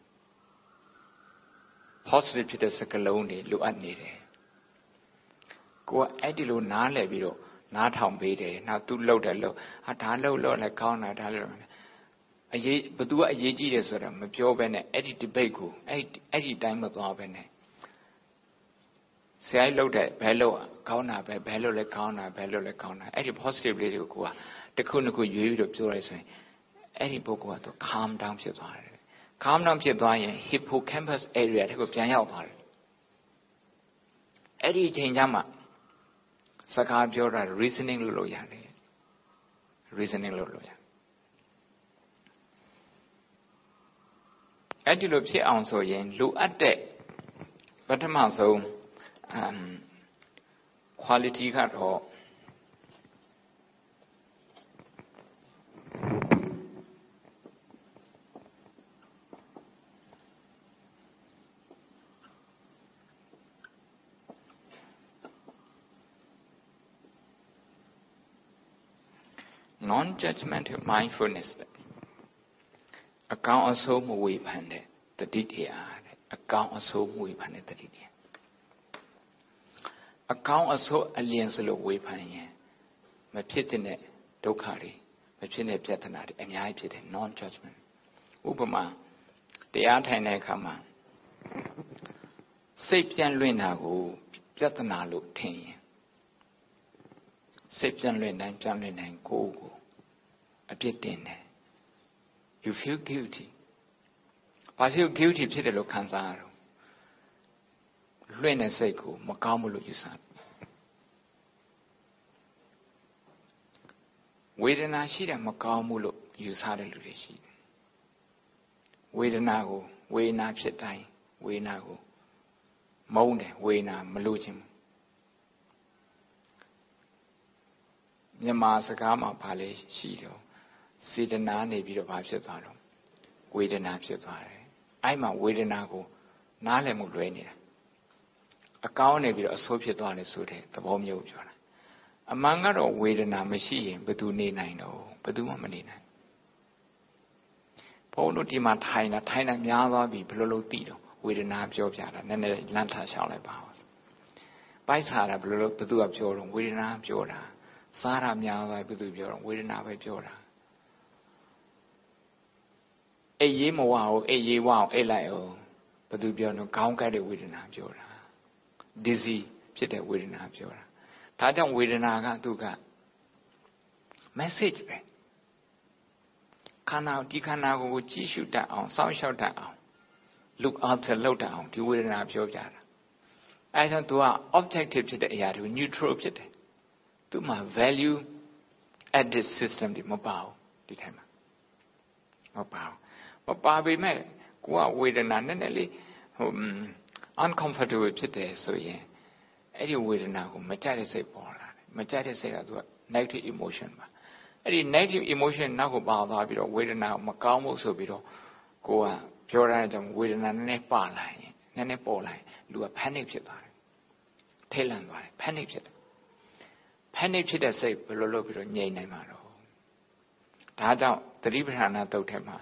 positive ဖြစ်တဲ့စကားလုံးတွေလိုအပ်နေတယ်ကိုကအဲ့ဒီလိုနားလည်ပြီးတော့နားထောင်ပေးတယ်နောက်သူလှုပ်တယ်လို့ဟာဒါလှုပ်လို့လည်းကောင်းတာဒါလှုပ်အရေးဘသူကအရေးကြီးတယ်ဆိုတော့မပြောဘဲနဲ့အဲ့ဒီ debate ကိုအဲ့အဲ့ဒီတိုင်းမသွားဘဲနဲ့ဆရာကြီးလှုပ်တဲ့ဘဲလှုပ်ကောင်းတာပဲဘဲလှုပ်လည်းကောင်းတာဘဲလှုပ်လည်းကောင်းတာအဲ့ဒီ positive လေးတွေကိုကိုကတစ်ခုတစ်ခုရွေးပြီးတော့ပြောရဲဆိုရင်အဲ့ဒီပုဂ္ဂိုလ်ကသူ calm down ဖြစ်သွားတယ် calm down ဖြစ်သွားရင် hippocampus area တွေကိုပြန်ရောက်သွားတယ်အဲ့ဒီအချိန်ကျမှစကားပြောတာ reasoning လုပ်လို့ရတယ် reasoning လုပ်လို့ရအဲ့ဒီလိုဖြစ်အောင်ဆိုရင်လိုအပ်တဲ့ပထမဆုံး um quality ကတော့ non-judgmental mindfulness အကောင်းအဆိုးမဝေဖန်တဲ့တတိတရားတဲ့အကောင်းအဆိုးမဝေဖန်တဲ့တတိတရားအကောင်းအဆိုးအလျင်စလို့ဝေဖန်ရင်မဖြစ်တဲ့ဒုက္ခတွေမဖြစ်တဲ့ပြဿနာတွေအများကြီးဖြစ်တယ် non-judgment ဥပမာတရားထိုင်တဲ့အခါမှာစိတ်ပြန့်လွင့်တာကိုပြဿနာလို့ထင်ရင်စိတ်ပြန့်လွင့်တိုင်းပြန့်လွင့်တိုင်းကိုယ်ကိုအပြစ်တင်တယ် you feel guilty ဘာဖြစ် guilty ဖြစ်တယ်လို့ခံစားရတော့လွင့်တဲ့စိတ်ကိုမကောင်းဘူးလို့ယူဆတယ်ဝေဒနာရှိတယ်မကောင်းဘူးလို့ယူဆတဲ့လူတွေရှိတယ်ဝေဒနာကိုဝေဒနာဖြစ်တိုင်းဝေဒနာကိုမုန်းတယ်ဝေဒနာမလို့ခြင်းမြန်မာစကားမှာဗာလေရှိတော့စေတနာနေပြီးတော့ဘာဖြစ်သွားတော့ဝေဒနာဖြစ်သွားတယ်အဲ့မှာဝေဒနာကိုနားလည်မှုလွဲနေတာအကောင်းနေပြီးတော့အဆိုးဖြစ်သွားတယ်ဆိုတဲ့သဘောမျိုးပြောတာအမှန်ကတော့ဝေဒနာမရှိရင်ဘယ်သူနေနိုင်တော့ဘယ်သူမှမနေနိုင်ဘုန်းတို့ဒီမှာထိုင်တာထိုင်တာများသွားပြီဘယ်လိုလုပ်သိတော့ဝေဒနာပြောပြတာနည်းနည်းလန့်ထရှောင်းလိုက်ပါဦးပိုက်စားတာဘယ်လိုလုပ်ဘယ်သူကပြောတော့ဝေဒနာပြောတာစားတာများသွားဘယ်သူပြောတော့ဝေဒနာပဲပြောတာအေးရေးမဝအောင်အေးရေးဝအောင်အိတ်လိုက်အောင်ဘယ်သူပြောတော့ခေါင်းကိုက်တဲ့ဝေဒနာပြောတာ dizzy ဖြစ်တဲ့ဝေဒနာပြောတာဒါကြောင့်ဝေဒနာကသူက message ပဲခန္ဓာဒီခန္ဓာကိုယ်ကိုကြည့်ရှုတတ်အောင်စောင့်ရှောက်တတ်အောင် look after လုပ်တတ်အောင်ဒီဝေဒနာပြောပြတာအဲဒါသူက objective ဖြစ်တဲ့အရာတွေ neutral ဖြစ်တယ်သူမှာ value added system တွေမပါဘူးဒီထိုင်မှာမပါဘူးမပါပေမဲ့ကိုကဝေဒနာနည်းနည်းလေးဟို uncomfortable ဖြစ်တယ်ဆိုရင်အဲ့ဒီဝေဒနာကိုမကြိုက်တဲ့စိတ်ပေါ်လာတယ်မကြိုက်တဲ့စိတ်ကသူက negative emotion ပါအဲ့ဒီ negative emotion နောက်ကိုပါသွားပြီးတော့ဝေဒနာမကောင်းမှုဆိုပြီးတော့ကိုကပြောရတဲ့ကြောင့်ဝေဒနာနည်းနည်းပါလာရင်နည်းနည်းပေါ်လာရင်လူက panic ဖြစ်သွားတယ်ထိတ်လန့်သွားတယ် panic ဖြစ်တယ် panic ဖြစ်တဲ့စိတ်ဘယ်လိုလုပ်ပြီးတော့ငြိမ်နိုင်မှာတော့ဒါကြောင့်သတိပဋ္ဌာန်သုတ်ထဲမှာ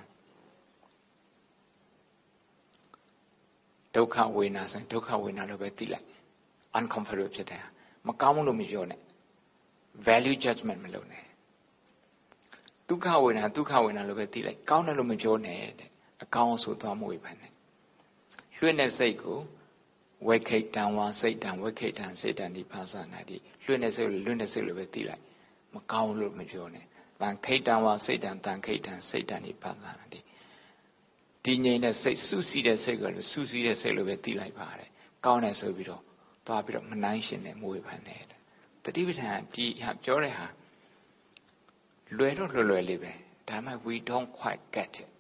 ဒုက္ခဝေဒနာဆိုဒုက္ခဝေဒနာလို့ပဲသိလိုက် uncomfortable ဖြစ်တယ်မကောင်းဘူးလို့မပြောနဲ့ value judgment မလုပ်နဲ့ဒုက္ခဝေဒနာဒုက္ခဝေဒနာလို့ပဲသိလိုက်ကောင်းတယ်လို့မပြောနဲ့တဲ့အကောင်းဆိုသွားမဝေဖန်နဲ့လွှင့်တဲ့စိတ်ကိုဝိခိတံဝါစိတ်တံဝိခိတံစိတ်တံဒီပါဠနာတိလွှင့်တဲ့စိတ်လွှင့်တဲ့စိတ်လို့ပဲသိလိုက်မကောင်းလို့မပြောနဲ့တန်ခိတံဝါစိတ်တံတန်ခိတံစိတ်တံဒီပါဠနာတိဒီငြိမ်တဲ့စိတ်စုစည်းတဲ့စိတ်ကလည်းစုစည်းတဲ့စိတ်လို့ပဲသိလိုက်ပါတယ်ကောင်းတယ်ဆိုပြီးတော့သွားပြီးတော့မနှိုင်းရှင်နဲ့မဝေဖန်နဲ့တတိပဋ္ဌာန်ဒီဟာပြောတဲ့ဟာလွယ်တော့လွယ်လွယ်လေးပဲဒါမှ we don't quite get it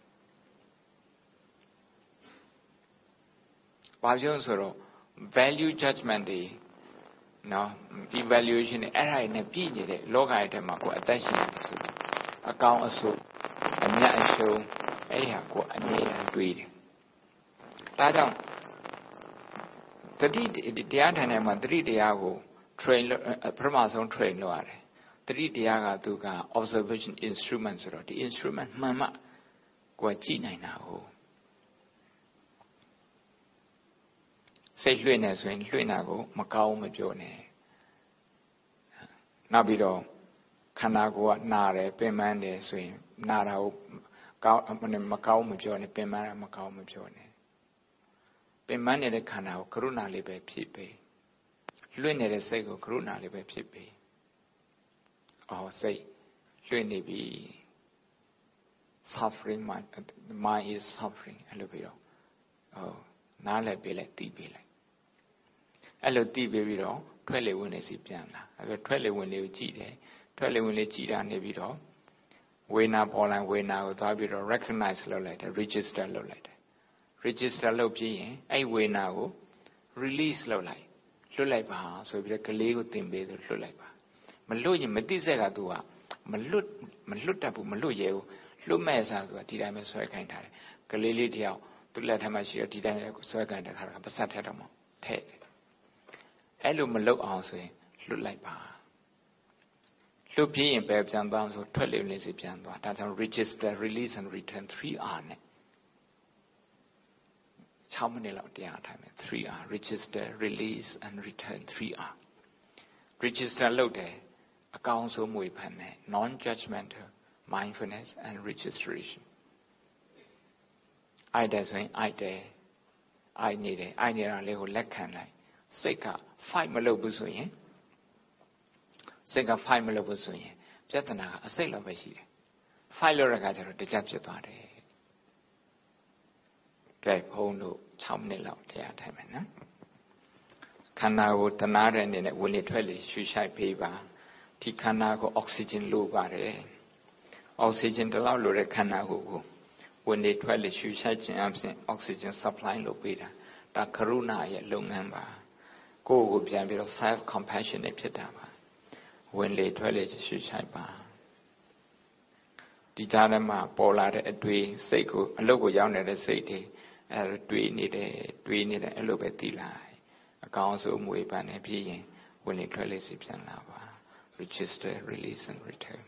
ဘာကြောင့်ဆိုတော့ value judgment တွေနော် evaluation တွေအဲ့ဒါတွေနဲ့ပြည့်နေတဲ့လောကရဲ့ထဲမှာကိုယ်အသက်ရှင်နေဆိုအကောင်းအဆိုးအမြတ်အရှုံးအဲ့ဒီဟာကိုအမြဲတမ်းတွေးတယ်ဒါကြောင့်တတိတရားထိုင်တဲ့မှာတတိတရားကို train ပထမဆုံး train လုပ်ရတယ်တတိတရားကသူက observation instrument ဆိုတော့ဒီ instrument မှန်မှကိုယ်ကြည့်နိုင်တာဟုတ်စိတ်လွှင့်နေဆိုရင်လွှင့်တာကိုမကောင်းမပြောနဲ့နောက်ပြီးတော့ခန္ဓာကိုယ်ကနာတယ်ပင်ပန်းတယ်ဆိုရင်နာတာကိုကောင်းမကောင်းမပြောနဲ့ပင်ပန်းတာမကောင်းမပြောနဲ့ပင်ပန်းနေတဲ့ခန္ဓာကိုကရုဏာလေးပဲဖြစ်ပေးလွှင့်နေတဲ့စိတ်ကိုကရုဏာလေးပဲဖြစ်ပေးအော်စိတ်လွှင့်နေပြီ suffering mind mind is suffering အဲ့လိုပြီးတော့ဟောနားလည်ပေးလိုက်သိပေးလိုက်အဲ့လိုသိပေးပြီးတော့ထွက်လေဝင်လေစီပြန်လာအဲ့ဆိုထွက်လေဝင်လေကိုကြည့်တယ်ထွက်လေဝင်လေကြည့်တာနေပြီးတော့ဝေနာပေါ်လာဝေနာကိုသွားပြီးတော့ recognize လုပ်လိုက်တယ် register လုပ်လိုက်တယ် register လုပ်ပြီးရင်အဲ့ဝေနာကို release လုပ်လိုက်လွတ်လိုက်ပါဆိုပြီးတော့ကလေးကိုသင်ပေးဆိုလွတ်လိုက်ပါမလွတ်ရင်မသိစက်ကသူကမလွတ်မလွတ်တတ်ဘူးမလွတ်ရဲဘူးလွတ်မဲ့စားဆိုတာဒီတိုင်းပဲဆွဲခိုင်းထားတယ်ကလေးလေးတယောက်သူ့လက်ထက်မှာရှိတော့ဒီတိုင်းဆွဲခိုင်းထားတာပါစက်ထက်တော့မထဲ့အဲ့လိုမလွတ်အောင်ဆိုရင်လွတ်လိုက်ပါလှုပ်ပြင်းရင်ပဲပြန်သွားဆိုထွက်လေနေစီပြန်သွားဒါကြောင့် register release and return three R နဲ့sixမိနစ်လောက်တရားထိုင်မယ် three R register release and return three R register လုပ်တယ်အကောင်းဆုံးမွေဖန်တယ် non judgmental mindfulness and registration အိုက်တယ်ဆိုရင်အိုက်တယ်အိုက်နေတယ်အိုက်နေတာလေးကိုလက်ခံလိုက်စိတ်က fight မလုပ်ဘူးဆိုရင်စိတ်က fight မလုပ်ဘူးဆိုရင်ပြဿနာကအစိတ်လောက်ပဲရှိတယ် fight လုပ်ရတာကျတော့တကြဖြစ်သွားတယ်ကဲဘုန်းတို့sixမိနစ်လောက်တရားထိုင်မယ်နော်ခန္ဓာကိုတနာတဲ့အနေနဲ့ဝင်လေထွက်လေရှူရှိုက်ပေးပါဒီခန္ဓာကိုအောက်ဆီဂျင်လိုပါတယ်အောက်ဆီဂျင်တလောက်လိုတဲ့ခန္ဓာကိုကိုဝင်လေထွက်လေရှူရှိုက်ခြင်းအပြင်အောက်ဆီဂျင် supply လုပ်ပေးတာဒါကရုဏာရဲ့လုပ်ငန်းပါကိုယ့်ကိုပြန်ပြီးတော့ self compassion နဲ့ဖြစ်တာပါဝင်လေထွက်လေရှူရှိုက်ပါဒီကြားထဲမှာပေါ်လာတဲ့အတွေ့စိတ်ကိုအလုတ်ကိုရောက်နေတဲ့စိတ်တွေအဲတွေ့နေတယ်တွေ့နေတယ်အဲ့လိုပဲသိလိုက်အကောင်းဆုံးမွေးပန်းနေပြီးရင်ဝင်လေထွက်လေစီပြန်လာပါ register release and return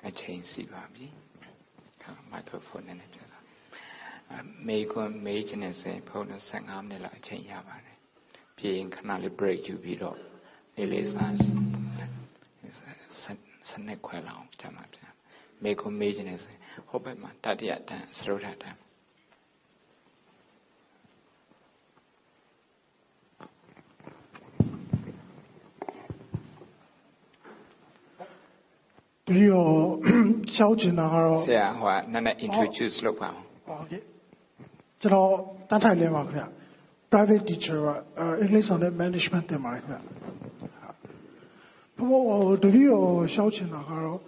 a chain sibabi. Microphone and it. Make one major and say, Pona sang amnilla a chain yabane. Being canally break you beat up. It is nice. Sanek quello, Tamata. Make one major and say, Hope my daddy at time, throw that time. Rio Chauchina. Say, what Nana introduce Lopa. Okay. So, that I live private teacher, English on the management. The Rio Chauchina.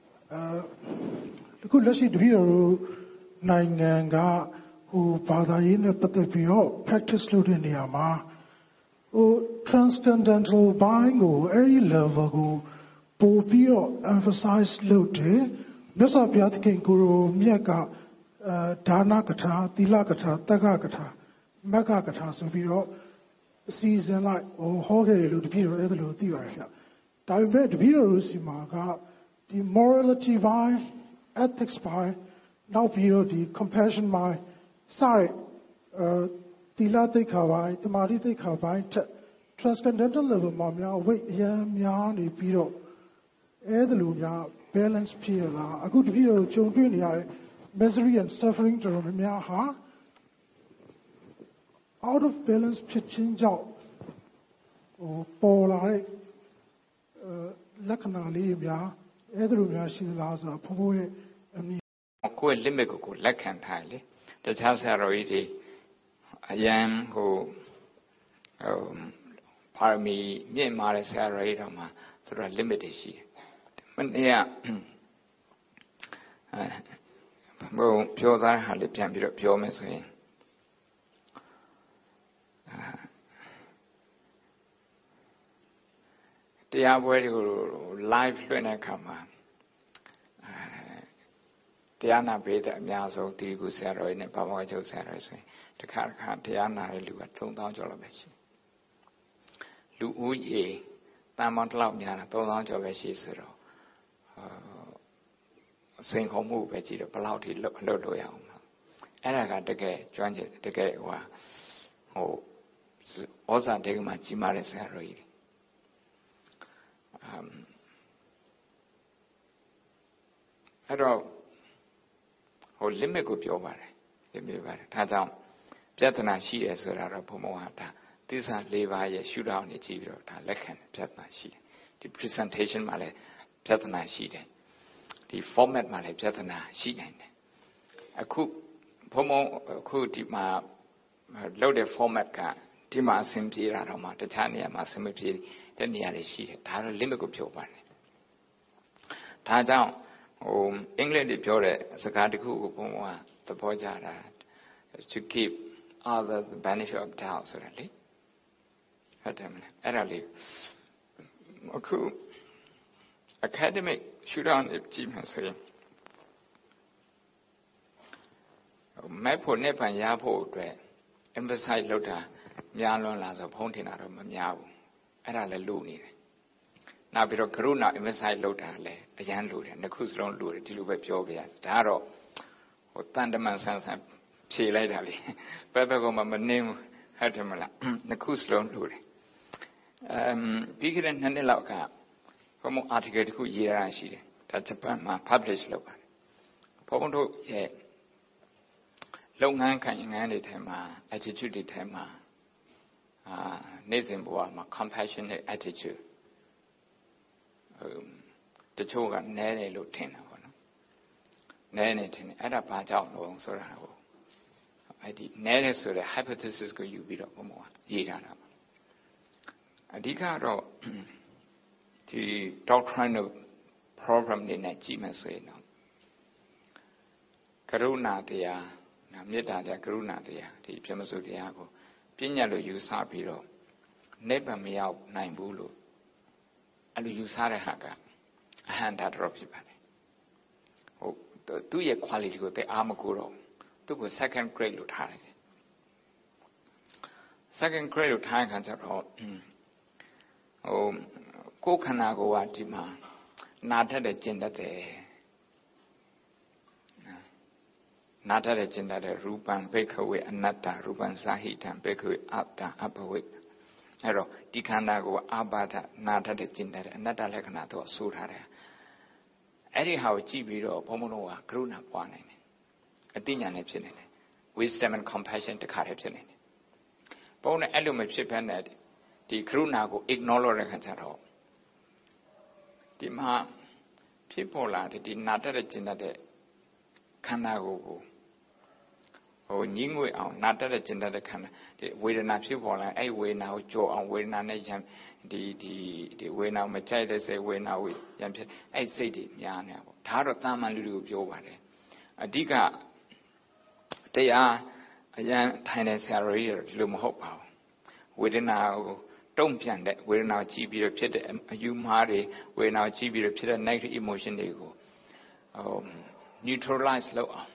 The good lesson, the Rio Nanga, who father in a Patapio, practice in the Yama, who transcendental buying or early level. Popio emphasized Lute, Mesapiat Guru, Miaka, Dana-kata, Tila-kata, Taga-kata, Maga-kata, Soviro, season like, or Hoge Ludpiro, Edlu, Theoria. Divert virus, Maga, the morality by, ethics by, now Piro, the compassion by, sorry, Tila-te Kawai, Tamari-te Kawai, transcendental level, Mamma, wait, yeah, Miani, Piro. Edalunya, balance pila, a good hero, Jodunia, misery and suffering to Ramiaha. Out of balance pitching job, or Polar Lakana Libya, Edalunya, she laza, Poe, and Ko Limbico, Lakan highly. The Tasaroidi, a young who Parmi, Myanmar Saradama, through a limited she. Yeah, well, pure that had the champion of pure message. They are very live when I come. Diana Beta, Miazo, Tigu Sarah, and Pavajo Sarah, the car can't Diana, you at two thousand dollars. Lu Uye, Tamont Lamia, two thousand dollars, she said. Sing home move at the Palauti Lodoya. And I got the gay, joined the gay one. Oh, also take my Chimaris Harry. Um, I don't know, limit of your body. Let me better. Tazam, Piatana she as a Rapomoata. These are Levi, shoot down the T V or Lekan, Piatana she. The presentation, Male. Piatana sheet. The format my Piatana sheet. A cook Pomo could my loaded format car, Tima Simpi Radoma, the Tania Massimpi, the nearly sheet, Tara Limico Pure Body. Taja, oh, England the Pure, Sakatiku Pomo, the Pojara, to keep all the benefit of the house, really. Early. Oku. Academic shoot on the achievements. My poor Nep and Yapo emphasize Lota, Mialon as a pontin out of Miao, and I loony. Now, Biro Karuna emphasize Lota, a young loot, and the Kuslon loot, Tiluba Piovia, Taro, or Thunderman Sans and Psi later. Pepagoma name Hertamala, the Kuslon loot. Um, bigger than Nanelaka. From article who year I see that Japan published local. Pondo, yeah. Long hand can handed him, attitude him, uh, Nazimboa, compassionate attitude. The children, Nanny Lieutenant. Nanny, at a part out long, so I did. Nanny, so the hypothesis could you be the more. Yidana. A decaro. The doctrinal problem in that Jimas way now. Karuna dea, Namida de Karuna dea, the Piamaso diago, Pinalo use Sapiro, Neba me out nine bulu, and use Harahaga, a hand that drops you body. Oh, the two year quality go the Amakuro, took a second grade to tie. Second grade to tie cancer. Oh, Kokanago Atima, not at a gender day, နာထတဲ့ကျင့်တဲ့ရူပံဘိက္ခဝေအနတ္တရူပံစာဟိတံဘိက္ခဝေအတ္တအဘဝေအဲ့တော့ဒီခန္ဓာကိုအာပါဒနာထတဲ့ကျင့်တဲ့အနတ္တလက္ခဏာတော့ဆိုထားတယ်အဲ့ဒီဟာကိုကြည့်ပြီးတော့ဘုံဘုံတို့ကကရုဏာပွားနိုင်တယ်အတိညာနဲ့ဖြစ်နေတယ် wisdom and compassion တခါတည်းဖြစ်နေတယ်ဘုံနဲ့အဲ့လိုမဖြစ်ဘဲနဲ့ဒီကရုဏာကို ignore လုပ်တဲ့ခါကျတော့ဒီမှာဖြစ်ပေါ်လာတဲ့ဒီနာတတ်တဲ့ကျင့်တဲ့ခန္ဓာကိုယ်ကိုဟိုညှင်းငွေအောင်နာတတ်တဲ့ကျင့်တဲ့ခန္ဓာဒီဝေဒနာဖြစ်ပေါ်လာအဲ့ဝေဒနာကိုကြောအောင်ဝေဒနာနဲ့ရံဒီဒီဒီဝေဒနာမကြိုက်တဲ့စိတ်ဝေဒနာကိုရံဖြစ်အဲ့စိတ်တွေများနေတာပေါ့ဒါတော့တာမန်လူတွေကိုပြောပါတယ်အဓိကတရားအရန်ထိုင်တဲ့ဆရာတော်ကြီးတွေဒီလိုမဟုတ်ပါဘူးဝေဒနာကိုတုံ့ပြန်တဲ့ဝေဒနာကြည့်ပြီးတော့ဖြစ်တဲ့အယူမှားတွေဝေဒနာကြည့်ပြီးတော့ဖြစ်တဲ့ negative emotion တွေကိုဟို neutralize လုပ်အောင်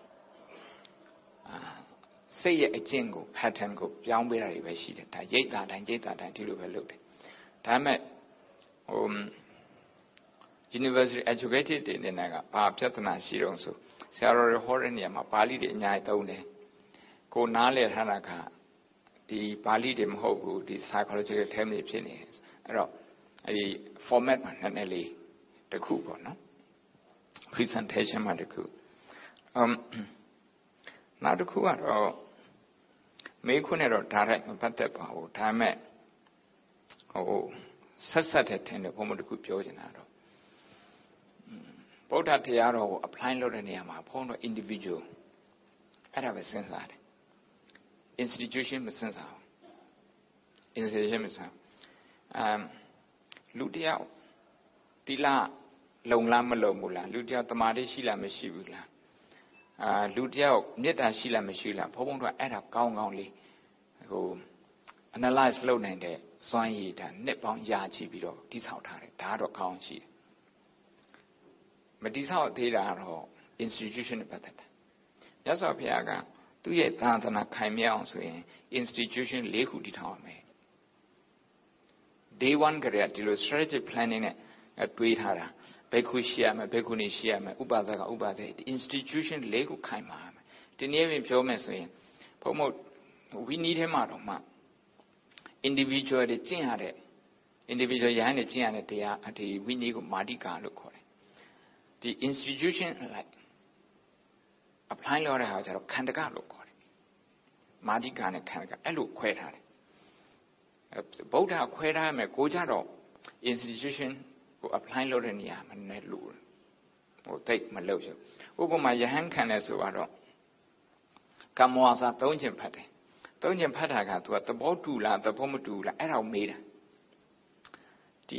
စိတ်ရဲ့အကျင့်ကို pattern ကိုပြောင်းပေးတာတွေပဲရှိတယ်ဒါရိတ်တာတိုင်းရိတ်တာတိုင်းဒီလိုပဲလုပ်တယ်ဒါပေမဲ့ဟို university educated တွေနေကဘာပြဿနာရှိတော့ဆိုဆရာတော်တွေဟောတဲ့နေရာမှာပါဠိတွေအများကြီးသုံးတယ်ကိုနားလည်ထားတာကဒီပါဠိတွေမဟုတ်ဘူးဒီ psychological term တွေဖြစ်နေတယ်အဲ့တော့အဲ့ဒီ format မှာနည်းနည်းလေးတစ်ခုပေါ့နော် presentation မှာတစ်ခု um နောက်တစ်ခုကတော့မေးခွန်းနဲ့တော့ direct မပတ်သက်ပါဘူးဒါပေမဲ့ဟိုဆက်ဆက်တဲ့ထင်တယ်ဘုံမတစ်ခုပြောချင်တာတော့ဗုဒ္ဓတရားတော်ကို apply လုပ်တဲ့နေရာမှာဘုံတော့ individual အဲ့ဒါပဲစဉ်းစားတယ်institution မစဉ်းစားဘူး institution မစဉ်းစားအမ်လူတယောက်တိလလုံလားမလုံဘူးလားလူတယောက်တမာတိရှိလားမရှိဘူးလားအာလူတယောက်မေတ္တာရှိလားမရှိလားဘုံဘုံတို့အဲ့ဒါကောင်းကောင်းလေးဟို analyze လုပ်နိုင်တဲ့စွမ်းရည်ဒါနှစ်ပေါင်းရာချီပြီးတော့တိဆောက်ထားတယ်ဒါကတော့ကောင်းရှိတယ်မတိဆောက်သေးတာတော့ institution နဲ့ပတ်သက်တယ်မြတ်စွာဘုရားကသူ့ရဲ့သာသနာခိုင်မြဲအောင်ဆိုရင် institution ၄ခုတည်ထောင်ရမယ် day one ကတည်းကဒီလို strategic planning နဲ့တွေးထားတာဘိက္ခုရှိရမယ်ဘိက္ခုနီရှိရမယ်ဥပဒကဥပဒေ institution ၄ခုခိုင်မာရမယ်ဒီနေ့ပြင်ပြောမယ်ဆိုရင်ဘုံမို့ဝီနီးထဲမှာတော့မှ individual တွေကျင့်ရတဲ့ individual ရဟန်းတွေကျင့်ရတဲ့တရားဒီဝီနီးကိုမာတိကာလို့ခေါ်တယ်ဒီ institution like apply လုပ်ရတဲ့ဟာကျတော့ခန္ဓကလို့ခေါ်တယ်မာတိကာနဲ့ခန္ဓကအဲ့လိုခွဲထားတယ်ဗုဒ္ဓခွဲထားရမယ်ကိုကြတော့ institution ကို apply လုပ်တဲ့နေရာမှာနည်းလို့ဟိုတိတ်မလုပ်ရဥပမာယဟန်ခံလဲဆိုတော့ကမ္မဝါစာသုံးခြင်းဖတ်တယ်သုံးခြင်းဖတ်တာက तू ကသဘောတူလားသဘောမတူလားအဲ့ဒါကိုမေးတာဒီ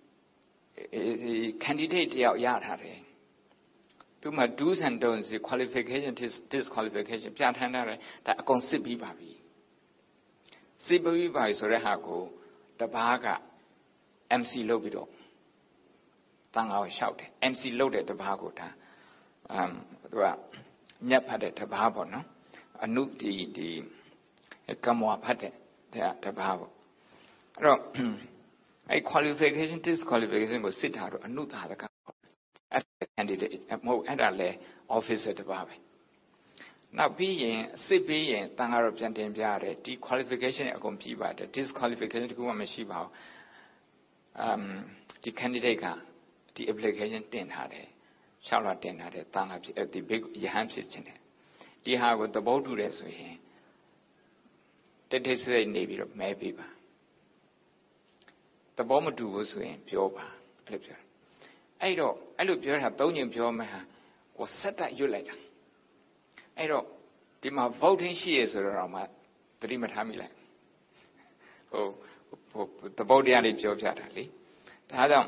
candidate တယောက်ရထားတယ်သူမှ do's and don'ts qualification disqualification ပြဋ္ဌာန်းထားတယ်ဒါအကုန်စစ်ပြီးပါပြီစစ်ပြီးပါပြီဆိုတဲ့ဟာကိုတပားက M C လုပ်ပြီးတော့တန်ခါကိုရှောက်တယ် M C လုပ်တဲ့တပားကိုဒါအမ်သူကညက်ဖတ်တဲ့တပားပေါ့နော်အနုဒီဒီကမ္မဝါဖတ်တဲ့တပားပေါ့အဲ့တော့အဲ့ qualification disqualification ကိုစစ်တာတော့အနုသာသကအဲ့ candidate မဟုတ်အဲ့ဒါလဲ officer တပါပဲနောက်ပြီးရင်စစ်ပြီးရင်တန်ခါတော့ပြန်တင်ပြရတယ်ဒီ qualification အကုန်ပြီးပါတယ် disqualification တခုမှမရှိပါဘူးအမ်ဒီ candidate ကဒီ application တင်ထားတယ်ရှောက်လာတင်ထားတယ်တန်ခါဖြစ်ဒီ big ရဟန်းဖြစ်ခြင်းတယ်ဒီဟာကိုသဘောတူတယ်ဆိုရင်တိတ်တိတ်ဆိတ်နေပြီးတော့မဲပေးပါသဘောမတူဘူးဆိုရင်ပြောပါအဲ့လိုပြောအဲ့တော့အဲ့လိုပြောတာသုံးညင်ပြောမှဟာကိုဆက်တက်ရွတ်လိုက်တာအဲ့တော့ဒီမှာ voting ရှိရဆိုတော့မှသတိမထားမိလိုက်ဟိုဟိုသဘောတရားလေးပြောပြတာလေဒါကြောင့်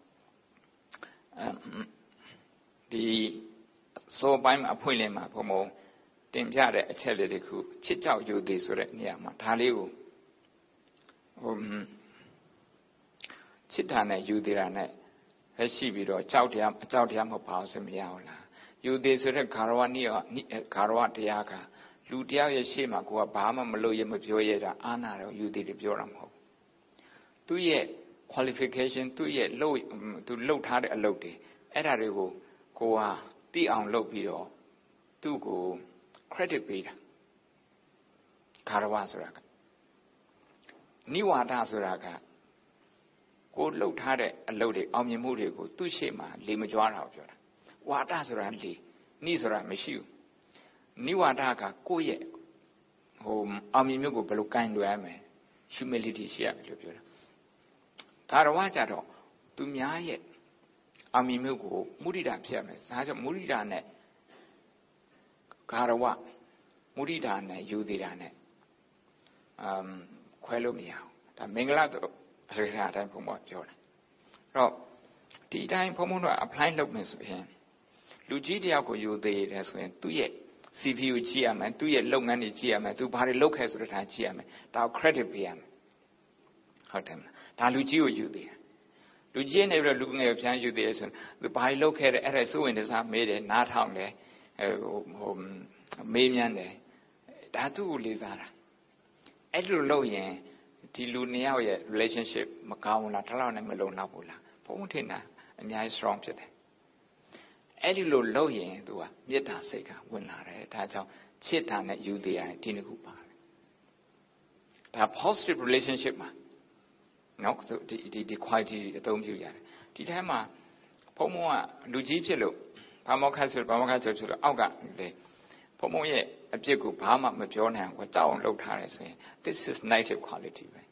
ဒီစိုးပိုင်းမှာအဖွင့်လင်းမှာဘုံဘုံတင်ပြတဲ့အချက်လေးတခုချစ်ကြောက်ယူသည်ဆိုတဲ့နေရာမှာဒါလေးကိုဟိုချစ်တာနဲ့ယူသေးတာနဲ့ပဲရှိပြီးတော့ကြောက်တရားအကြောက်တရားမဟုတ်ပါဘူးဆိုမရဘူးလားယူသေးဆိုတဲ့ဂါရဝနိယဂါရဝတရားကလူတယောက်ရဲ့ရှေ့မှာကိုကဘာမှမလုပ်ရမပြောရတာအာနာတော့ယူသေးတယ်ပြောတာမဟုတ်သူ့ရဲ့ qualification သူ့ရဲ့လုပ်သူလုပ်ထားတဲ့အလုပ်တွေအဲ့ဒါတွေကိုကိုကတိအောင်လုပ်ပြီးတော့သူ့ကို credit ပေးတာဂါရဝဆိုတာကနိဝါဒဆိုတာကကိုလှုပ်ထားတဲ့အလုပ်တွေအောင်မြင်မှုတွေကိုသူ့ရှေ့မှာလေမကြွားတာကိုပြောတာဝါဒဆိုတာလေနိဆိုတာမရှိဘူးနိဝါဒကကိုယ့်ရဲ့ဟိုအောင်မြင်မှုကိုဘယ်လိုကင်လွယ်ရမလဲ humility ရှိရမယ်လို့ပြောတာဂါရဝကြတော့သူများရဲ့အောင်မြင်မှုကိုမုဒိတာဖြစ်ရမယ်ဒါကြောင့်မုဒိတာနဲ့ဂါရဝမုဒိတာနဲ့ယူသေးတာနဲ့အမ်ခွဲလို့မရဘူးဒါမင်္ဂလာတို့အရေအတိုင်းဘုံဘပြောတာအဲ့တော့ဒီအတိုင်းဘုံဘတို့ apply လုပ်မယ်ဆိုရင်လူကြီးတယောက်ကိုယူသေးတယ်ဆိုရင်သူ့ရဲ့ C P U ကြည့်ရမယ်သူ့ရဲ့လုပ်ငန်းတွေကြည့်ရမယ်သူဘာတွေလုပ်ခဲ့ဆိုတော့ဒါကြည့်ရမယ်ဒါကို credit ပေးရမယ်ဟုတ်တယ်မလားဒါလူကြီးကိုယူသေးတယ်လူကြီးနေပြီးတော့လူငယ်ကိုပြန်ယူသေးတယ်ဆိုရင်သူဘာတွေလုပ်ခဲ့တယ်အဲ့ဒါစိုးဝင်တစားမေးတယ်နားထောင်တယ်ဟိုဟိုမေးမြန်းတယ်ဒါသူ့ကိုလေးစားတာအဲ့လိုလုပ်ရင်ဒီလူနှစ်ယောက်ရဲ့ relationship မကောင်းဘူးလားတလောက်နဲ့မလုံလောက်ဘူးလားဘုံထင်တာအများကြီး strong ဖြစ်တယ်အဲ့ဒီလိုလုပ်ရင်သူကမေတ္တာစိတ်ကဝင်လာတယ်ဒါကြောင့်ချစ်တာနဲ့ယူသေးရတယ်ဒီနှစ်ခုပါတယ်ဒါ positive relationship မှာနော်ဒီဒီဒီ quality အသုံးပြုရတယ်ဒီထဲမှာဘုံဘုံကလူကြီးဖြစ်လို့ဘာမောခတ်ဆိုဘာမောခတ်ဆိုဆိုတော့အောက်ကလေဘုံဘုံရဲ့အပြစ်ကိုဘာမှမပြောနိုင်ဘူးကြောက်အောင်လုပ်ထားတယ်ဆိုရင် this is negative quality ပဲ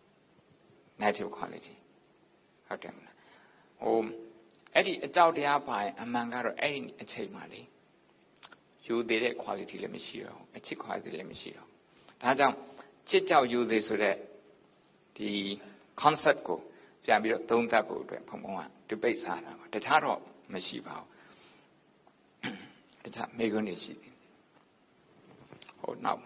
negative quality ဟုတ်တယ်မလားဟိုအဲ့ဒီအကြောက်တရားပါရင်အမှန်ကတော့အဲ့ဒီအချိန်မှလေယူသေးတဲ့ quality လည်းမရှိတော့ဘူးအချစ် quality လည်းမရှိတော့ဒါကြောင့်ချစ်ကြောက်ယူသေးဆိုတဲ့ဒီ concept ကိုပြန်ပြီးတော့သုံးသပ်ဖို့အတွက်ဘုံဘုံက debate စားတာပါတခြားတော့မရှိပါဘူးတခြားမေးခွန်းတွေရှိတယ်ဟုတ်နောက်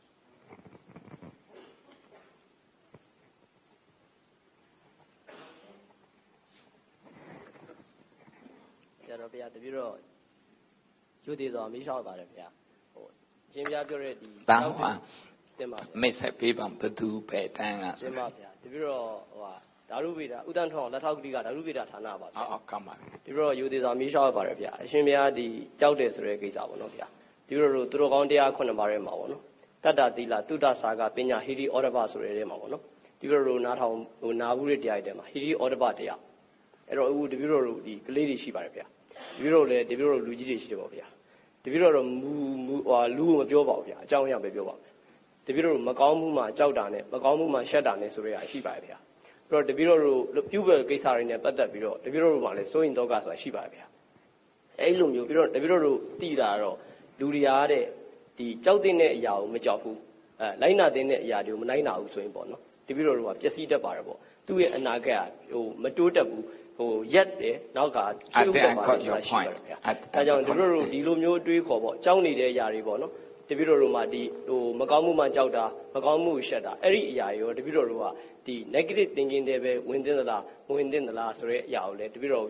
ဆရာတော်ဘုရားတပြည့်တော့ယူသေးစွာမေးလျှောက်ပါတယ်ဗျာဟိုရှင်းပြပြောတဲ့ဒီတောင်းပါတင်ပါမိတ်ဆက်ပေးပါဘသူပဲတန်းကဆိုတင်ပါဗျာတပြည့်တော့ဟိုဟာဓာရုဗေဒဥဒ္ဒန်ထောင်းလက်ထောက်ကတိကဓာရုဗေဒဌာနပါဗျာအော်ကောင်းပါတပြည့်တော့ယူသေးစွာမေးလျှောက်ပါတယ်ဗျာအရှင်ဘုရားဒီကြောက်တယ်ဆိုတဲ့ကိစ္စပေါ့နော်ဗျာတပြည့်တော့သူတို့ကောင်းတရားခုနှစ်ပါးထဲမှာပေါ့နော်တတ္တသီလတုဒ္ဒစာကပညာဟိရိဩဒဘဆိုတဲ့ထဲမှာပေါ့နော်တပြည့်တော့နားထောင်ဟိုနာဘူးတဲ့တရားတွေထဲမှာဟိရိဩဒဘတရားအဲ့တော့အခုတပြည့်တော့ဒီကလေးတွေရှိပါတယ်ဗျာတပြည့်တော့လည်းတပြည့်တော့လူကြီးတွေရှိတယ်ပေါ့ဗျာတပြည့်တော့မူမူဟိုလူကိုမပြောပါဘူးဗျာအကြောင်းအရာပဲပြောပါမယ်တပြည့်တော့မကောင်းမှုမှကြောက်တာနဲ့မကောင်းမှုမှရှက်တာနဲ့ဆိုတဲ့အရာရှိပါတယ်ဗျာအဲ့တော့တပြည့်တော့ပြုတ်ပဲကိစ္စတွေနဲ့ပတ်သက်ပြီးတော့တပြည့်တော့မှလည်းစိုးရင်တော့ကဆိုတာရှိပါတယ်ဗျာအဲ့လိုမျိုးပြီးတော့တပြည့်တော့တိတာတော့လူတွေအားတဲ့ဒီကြောက်တဲ့အရာကိုမကြောက်ဘူးအဲလိုက်နာတဲ့အရာတွေကိုမလိုက်နာဘူးဆိုရင်ပေါ့နော်တပြည့်တော့ကပျက်စီးတတ်ပါတယ်ပေါ့သူ့ရဲ့အနာဂတ်ဟိုမတိုးတက်ဘူးဟိုရက်တယ်နောက်ကကျွတ်ပေါ်မှာရှိပါတယ်ဗျာအဲကြောင့်တပြည့်တော့ဒီလိုမျိုးတွေးခေါ်ပေါ့ကြောက်နေတဲ့အရာတွေပေါ့နော်တပြည့်တော်တို့မှာဒီဟိုမကောင်းမှုမှကြောက်တာမကောင်းမှုရှက်တာအဲ့ဒီအရာရောတပြည့်တော်တို့ကဒီ negative thinking တွေပဲဝင်သင့်သလားမဝင်သင့်သလားဆိုတဲ့အရာကိုလည်းတပြည့်တော်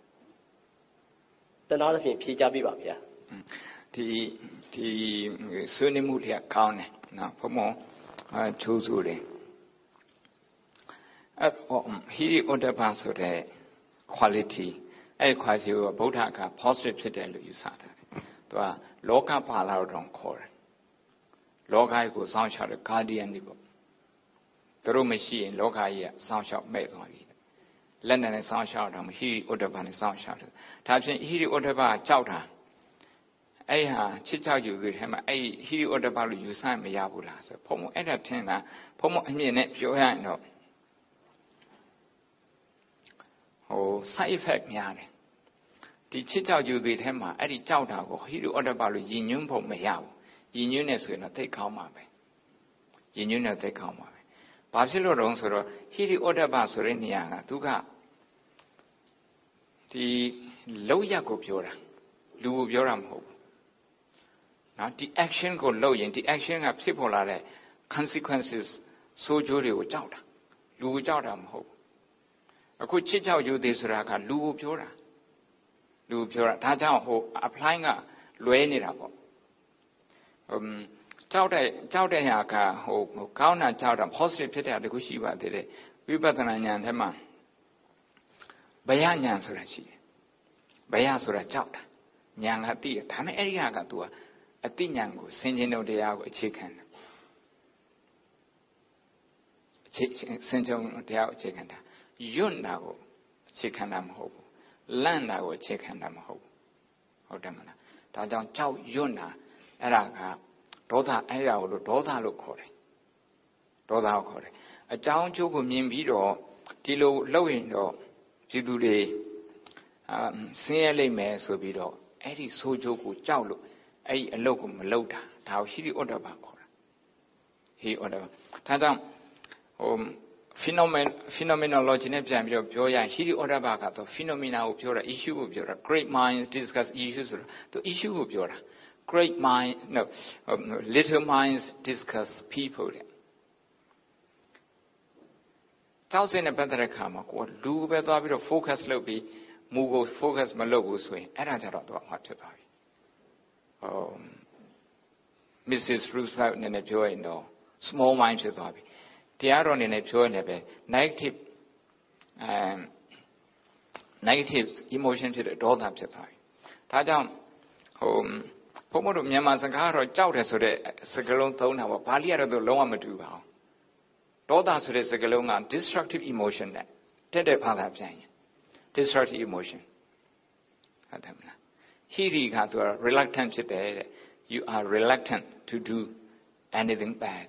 တနာသဖြင့်ဖြေချပြပါဗျာဒီဒီဆွေးနွေးမှုတွေကကောင်းတယ်နော်ဘုံဘုံအချိုးဆိုတယ်အဲ့ဟိုဟိရိဩဒ္ဓဘဆိုတဲ့ quality အဲ့ quality ကိုဗုဒ္ဓက positive ဖြစ်တယ်လို့ယူဆတာသူကလောကပါလာတော့ခေါ်တယ်လောကကြီးကိုစောင့်ရှောက်တဲ့ guardian တွေပေါ့သူတို့မရှိရင်လောကကြီးကစောင့်ရှောက်မဲ့သွားပြီလက်နဲ့စောင့်ရှောက်တော့ဟိရိဩဒ္ဓဘနဲ့စောင့်ရှောက်တယ်ဒါဖြင့်ဟိရိဩဒ္ဓဘကကြောက်တာအဲ့ဟာချစ်ချောက်ယူပြီးထဲမှာအဲ့ဟိရိဩဒ္ဓဘလို့ယူဆမရဘူးလားဆိုဘုံဘုံအဲ့ဒါထင်တာဘုံဘုံအမြင်နဲ့ပြောရရင်တော့ဟို side effect များတယ်ဒီချစ်ကြောက်ယူသေးထဲမှာအဲ့ဒီကြောက်တာကိုဟိရိဩဒ္ဓဘလို့ယဉ်ညွန်းဖို့မရဘူးယဉ်ညွန်းနေဆိုရင်တော့သိကောင်းမှာပဲယဉ်ညွန်းနေသိကောင်းမှာပဲဘာဖြစ်လို့တော့ဆိုတော့ဟိရိဩဒ္ဓဘဆိုတဲ့နေရာကသူကဒီလောက်ရက်ကိုပြောတာလူကိုပြောတာမဟုတ်ဘူးနော်ဒီ action ကိုလုပ်ရင်ဒီ action ကဖြစ်ပေါ်လာတဲ့ consequences ဆိုးကျိုးတွေကိုကြောက်တာလူကိုကြောက်တာမဟုတ်ဘူးအခုချစ်ကြောက်ယူသေးဆိုတာကလူကိုပြောတာလူပြောတာဒါကြောင့်ဟို apply ကလွဲနေတာပေါ့ဟိုကြောက်တဲ့ကြောက်တဲ့ဟာကဟိုကောင်းတာကြောက်တာ positive ဖြစ်တဲ့တခုရှိပါသေးတယ်ဝိပဿနာဉာဏ်ထဲမှာဘယဉာဏ်ဆိုတာရှိတယ်ဘယဆိုတာကြောက်တာဉာဏ်ကသိတယ်ဒါပေမဲ့အဲ့ဒီဟာက तू ကအအတိညာကိုဆင်ခြင်တို့တရားကိုအခြေခံတာအခြေဆင်ခြင်တရားကိုအခြေခံတာယွတ်တာကိုအခြေခံတာမဟုတ်ဘူးလန့်တာကိုအခြေခံတာမဟုတ်ဘူးဟုတ်တယ်မလားဒါကြောင့်ကြောက်ယွတ်တာအဲ့ဒါကဒေါသအဲ့ဒါကိုလို့ဒေါသလို့ခေါ်တယ်ဒေါသကိုခေါ်တယ်အကြောင်းအကျိုးကိုမြင်ပြီးတော့ဒီလိုလှုပ်ရင်တော့ပြည်သူတွေအာဆင်းရဲလိမ့်မယ်ဆိုပြီးတော့အဲ့ဒီဆိုးကျိုးကိုကြောက်လို့အဲ့ဒီအလုပ်ကိုမလုပ်တာဒါကိုဟိရိဩတ္တပခေါ်တာဟိရိဩတ္တပဒါကြောင့်ဟို phenomenon phenomenology နဲ့ပြန်ပြီးတော့ပြောရရင်ဟိရိဩတ္တပကတော့ phenomena ကိုပြောတာ issue ကိုပြောတာ great minds discuss issues ဆိုတော့သူ issue ကိုပြောတာ great mind no um, little minds discuss people တဲ့ကြောက်စင်းနဲ့ပတ်သက်တဲ့ခါမှာကိုယ်လူပဲသွားပြီးတော့ focus လုပ်ပြီးမူကို focus မလုပ်ဘူးဆိုရင်အဲ့ဒါကြတော့တော့မှဖြစ်သွားပြီဟို missus Roosevelt နဲ့လည်းပြောရင်တော့ small mind ဖြစ်သွားပြီတရားတော်အနေနဲ့ပြောရင်လည်းပဲ negative um negative emotion ဖြစ်တဲ့ဒေါသဖြစ်သွားပြီဒါကြောင့်ဟိုဘုံဘတို့မြန်မာစကားတော့ကြောက်တယ်ဆိုတဲ့စကားလုံးသုံးတာပေါ့ဘာလိကတော့လုံးဝမတူပါဘူးဒေါသဆိုတဲ့စကားလုံးက destructive emotion နဲ့တက်တဲ့ဘာသာပြန်ရင် destructive emotion ဟုတ်တယ်မလားဟိရိကသူက reluctant ဖြစ်တယ်တဲ့ you are reluctant to do anything bad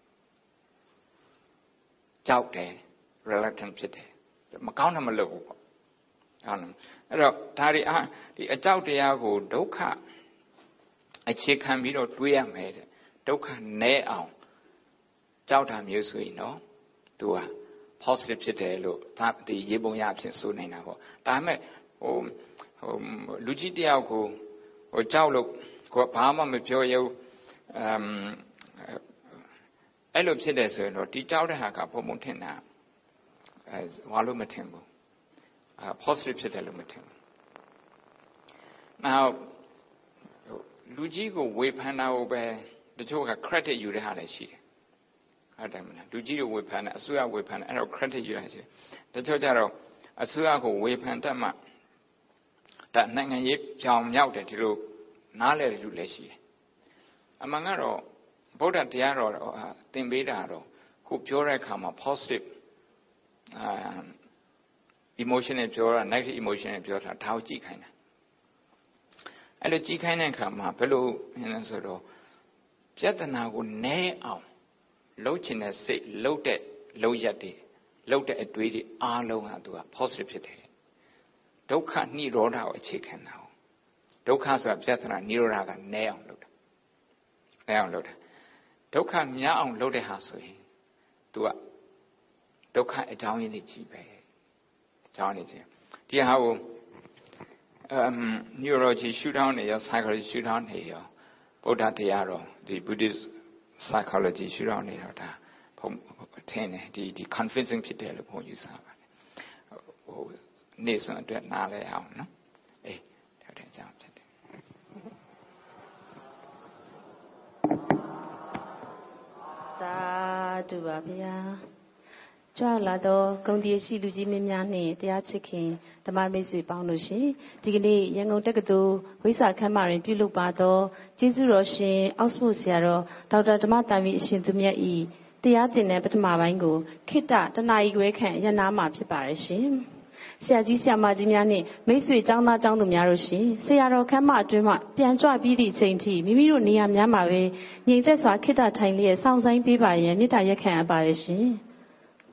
ကြောက်တယ် reluctant ဖြစ်တယ်မကောင်းတာမလုပ်ဘူးပေါ့ဟုတ်လားအဲ့တော့ဒါတွေအာဒီအကြောက်တရားကိုဒုက္ခအခြေခံပြီးတော့တွေးရမယ်တဲ့ဒုက္ခနည်းအောင်ကြောက်တာမျိုးဆိုရင်တော့သူက positive ဖြစ်တယ်လို့ဒါဒီရေပုံရအဖြစ်ဆိုနေတာပေါ့ဒါပေမဲ့ဟိုဟိုလူကြီးတယောက်ကိုဟိုကြောက်လို့ကိုဘာမှမပြောရဘူးအမ်အဲ့လိုဖြစ်တယ်ဆိုရင်တော့ဒီကြောက်တဲ့ဟာကဘုံဘုံထင်တာအဲဘာလို့မထင်ဘူးအာ positive ဖြစ်တယ်လို့မထင်ဘူး now လူကြီးကိုဝေဖန်တာကိုပဲတချို့က credit ယူတဲ့ဟာလည်းရှိတယ်ဟုတ်တယ်မလားလူကြီးကိုဝေဖန်တယ်အစိုးရဝေဖန်တယ်အဲ့တော့ credit ယူတာရှိတယ်တချို့ကျတော့အစိုးရကိုဝေဖန်တတ်မှဒါနိုင်ငံရေးကြောင်မြောက်တယ်ဒီလိုနားလည်တယ်လူလည်းရှိတယ်အမှန်ကတော့ဗုဒ္ဓတရားတော်သင်ပေးတာတော့ခုပြောတဲ့အခါမှာ positive အာ emotion နဲ့ပြောတာ negative emotion နဲ့ပြောတာဒါကိုကြည့်ခိုင်းတာအဲ့လိုကြည့်ခိုင်းတဲ့အခါမှာဘယ်လိုလဲဆိုတော့ပြဿနာကိုနည်းအောင်လှုပ်ချင်တဲ့စိတ်လှုပ်တဲ့လှုပ်ရက်တွေလှုပ်တဲ့အတွေးတွေအားလုံးဟာသူက positive ဖြစ်တယ်ဒုက္ခနိရောဓကိုအခြေခံတာဒုက္ခဆိုတာပြဿနာနိရောဓကနည်းအောင်လုပ်တာနည်းအောင်လုပ်တာဒုက္ခများအောင်လုပ်တဲ့ဟာဆိုရင်သူကဒုက္ခအကြောင်းရင်းတွေကြီးပဲအကြောင်းရင်းကြီးဒီဟာကိုum neurology ရှုထောင့်နေရော psychology ရှုထောင့်နေရောဗုဒ္ဓတရားတော်ဒီ Buddhist psychology ရှုထောင့်နေတော့ဒါဘုံထင်တယ်ဒီဒီ convincing ဖြစ်တယ်လို့ဘုံယူဆပါတယ်ဟိုနေ့စွန်အတွက်နားလဲအောင်နော်အေးဒါတဲ့အကြောင်းဖြစ်တယ်သာဓုပါဗျာကြွလာတော့ဂုံတီရှိလူကြီးမင်းများနှင့်တရားချစ်ခင်ဓမ္မမိတ်ဆွေပေါင်းတို့ရှင်ဒီကနေ့ရန်ကုန်တက္ကသိုလ်ဝိစာခမ်းမတွင်ပြုလုပ်ပါသောကျေးဇူးတော်ရှင်အောက်စဖို့ဆရာတော်ဒေါက်တာဓမ္မတာမီအရှင်သူမြတ်ဤတရားသင်တဲ့ပထမပိုင်းကိုခိတ္တတနာရီခွဲခန့်ရနာမှာဖြစ်ပါရဲ့ရှင်ဆရာကြီးဆရာမကြီးများနှင့်မိတ်ဆွေကျောင်းသားကျောင်းသူများတို့ရှင်ဆရာတော်ခမ်းမအတွင်းမှပြန်ကြွပြီးသည့်အချိန်ထိမိမိတို့နေရာများမှာပဲညီသက်စွာခိတ္တထိုင်လျက်စောင့်ဆိုင်ပေးပါရန်မေတ္တာရက်ခံအပ်ပါရဲ့ရှင်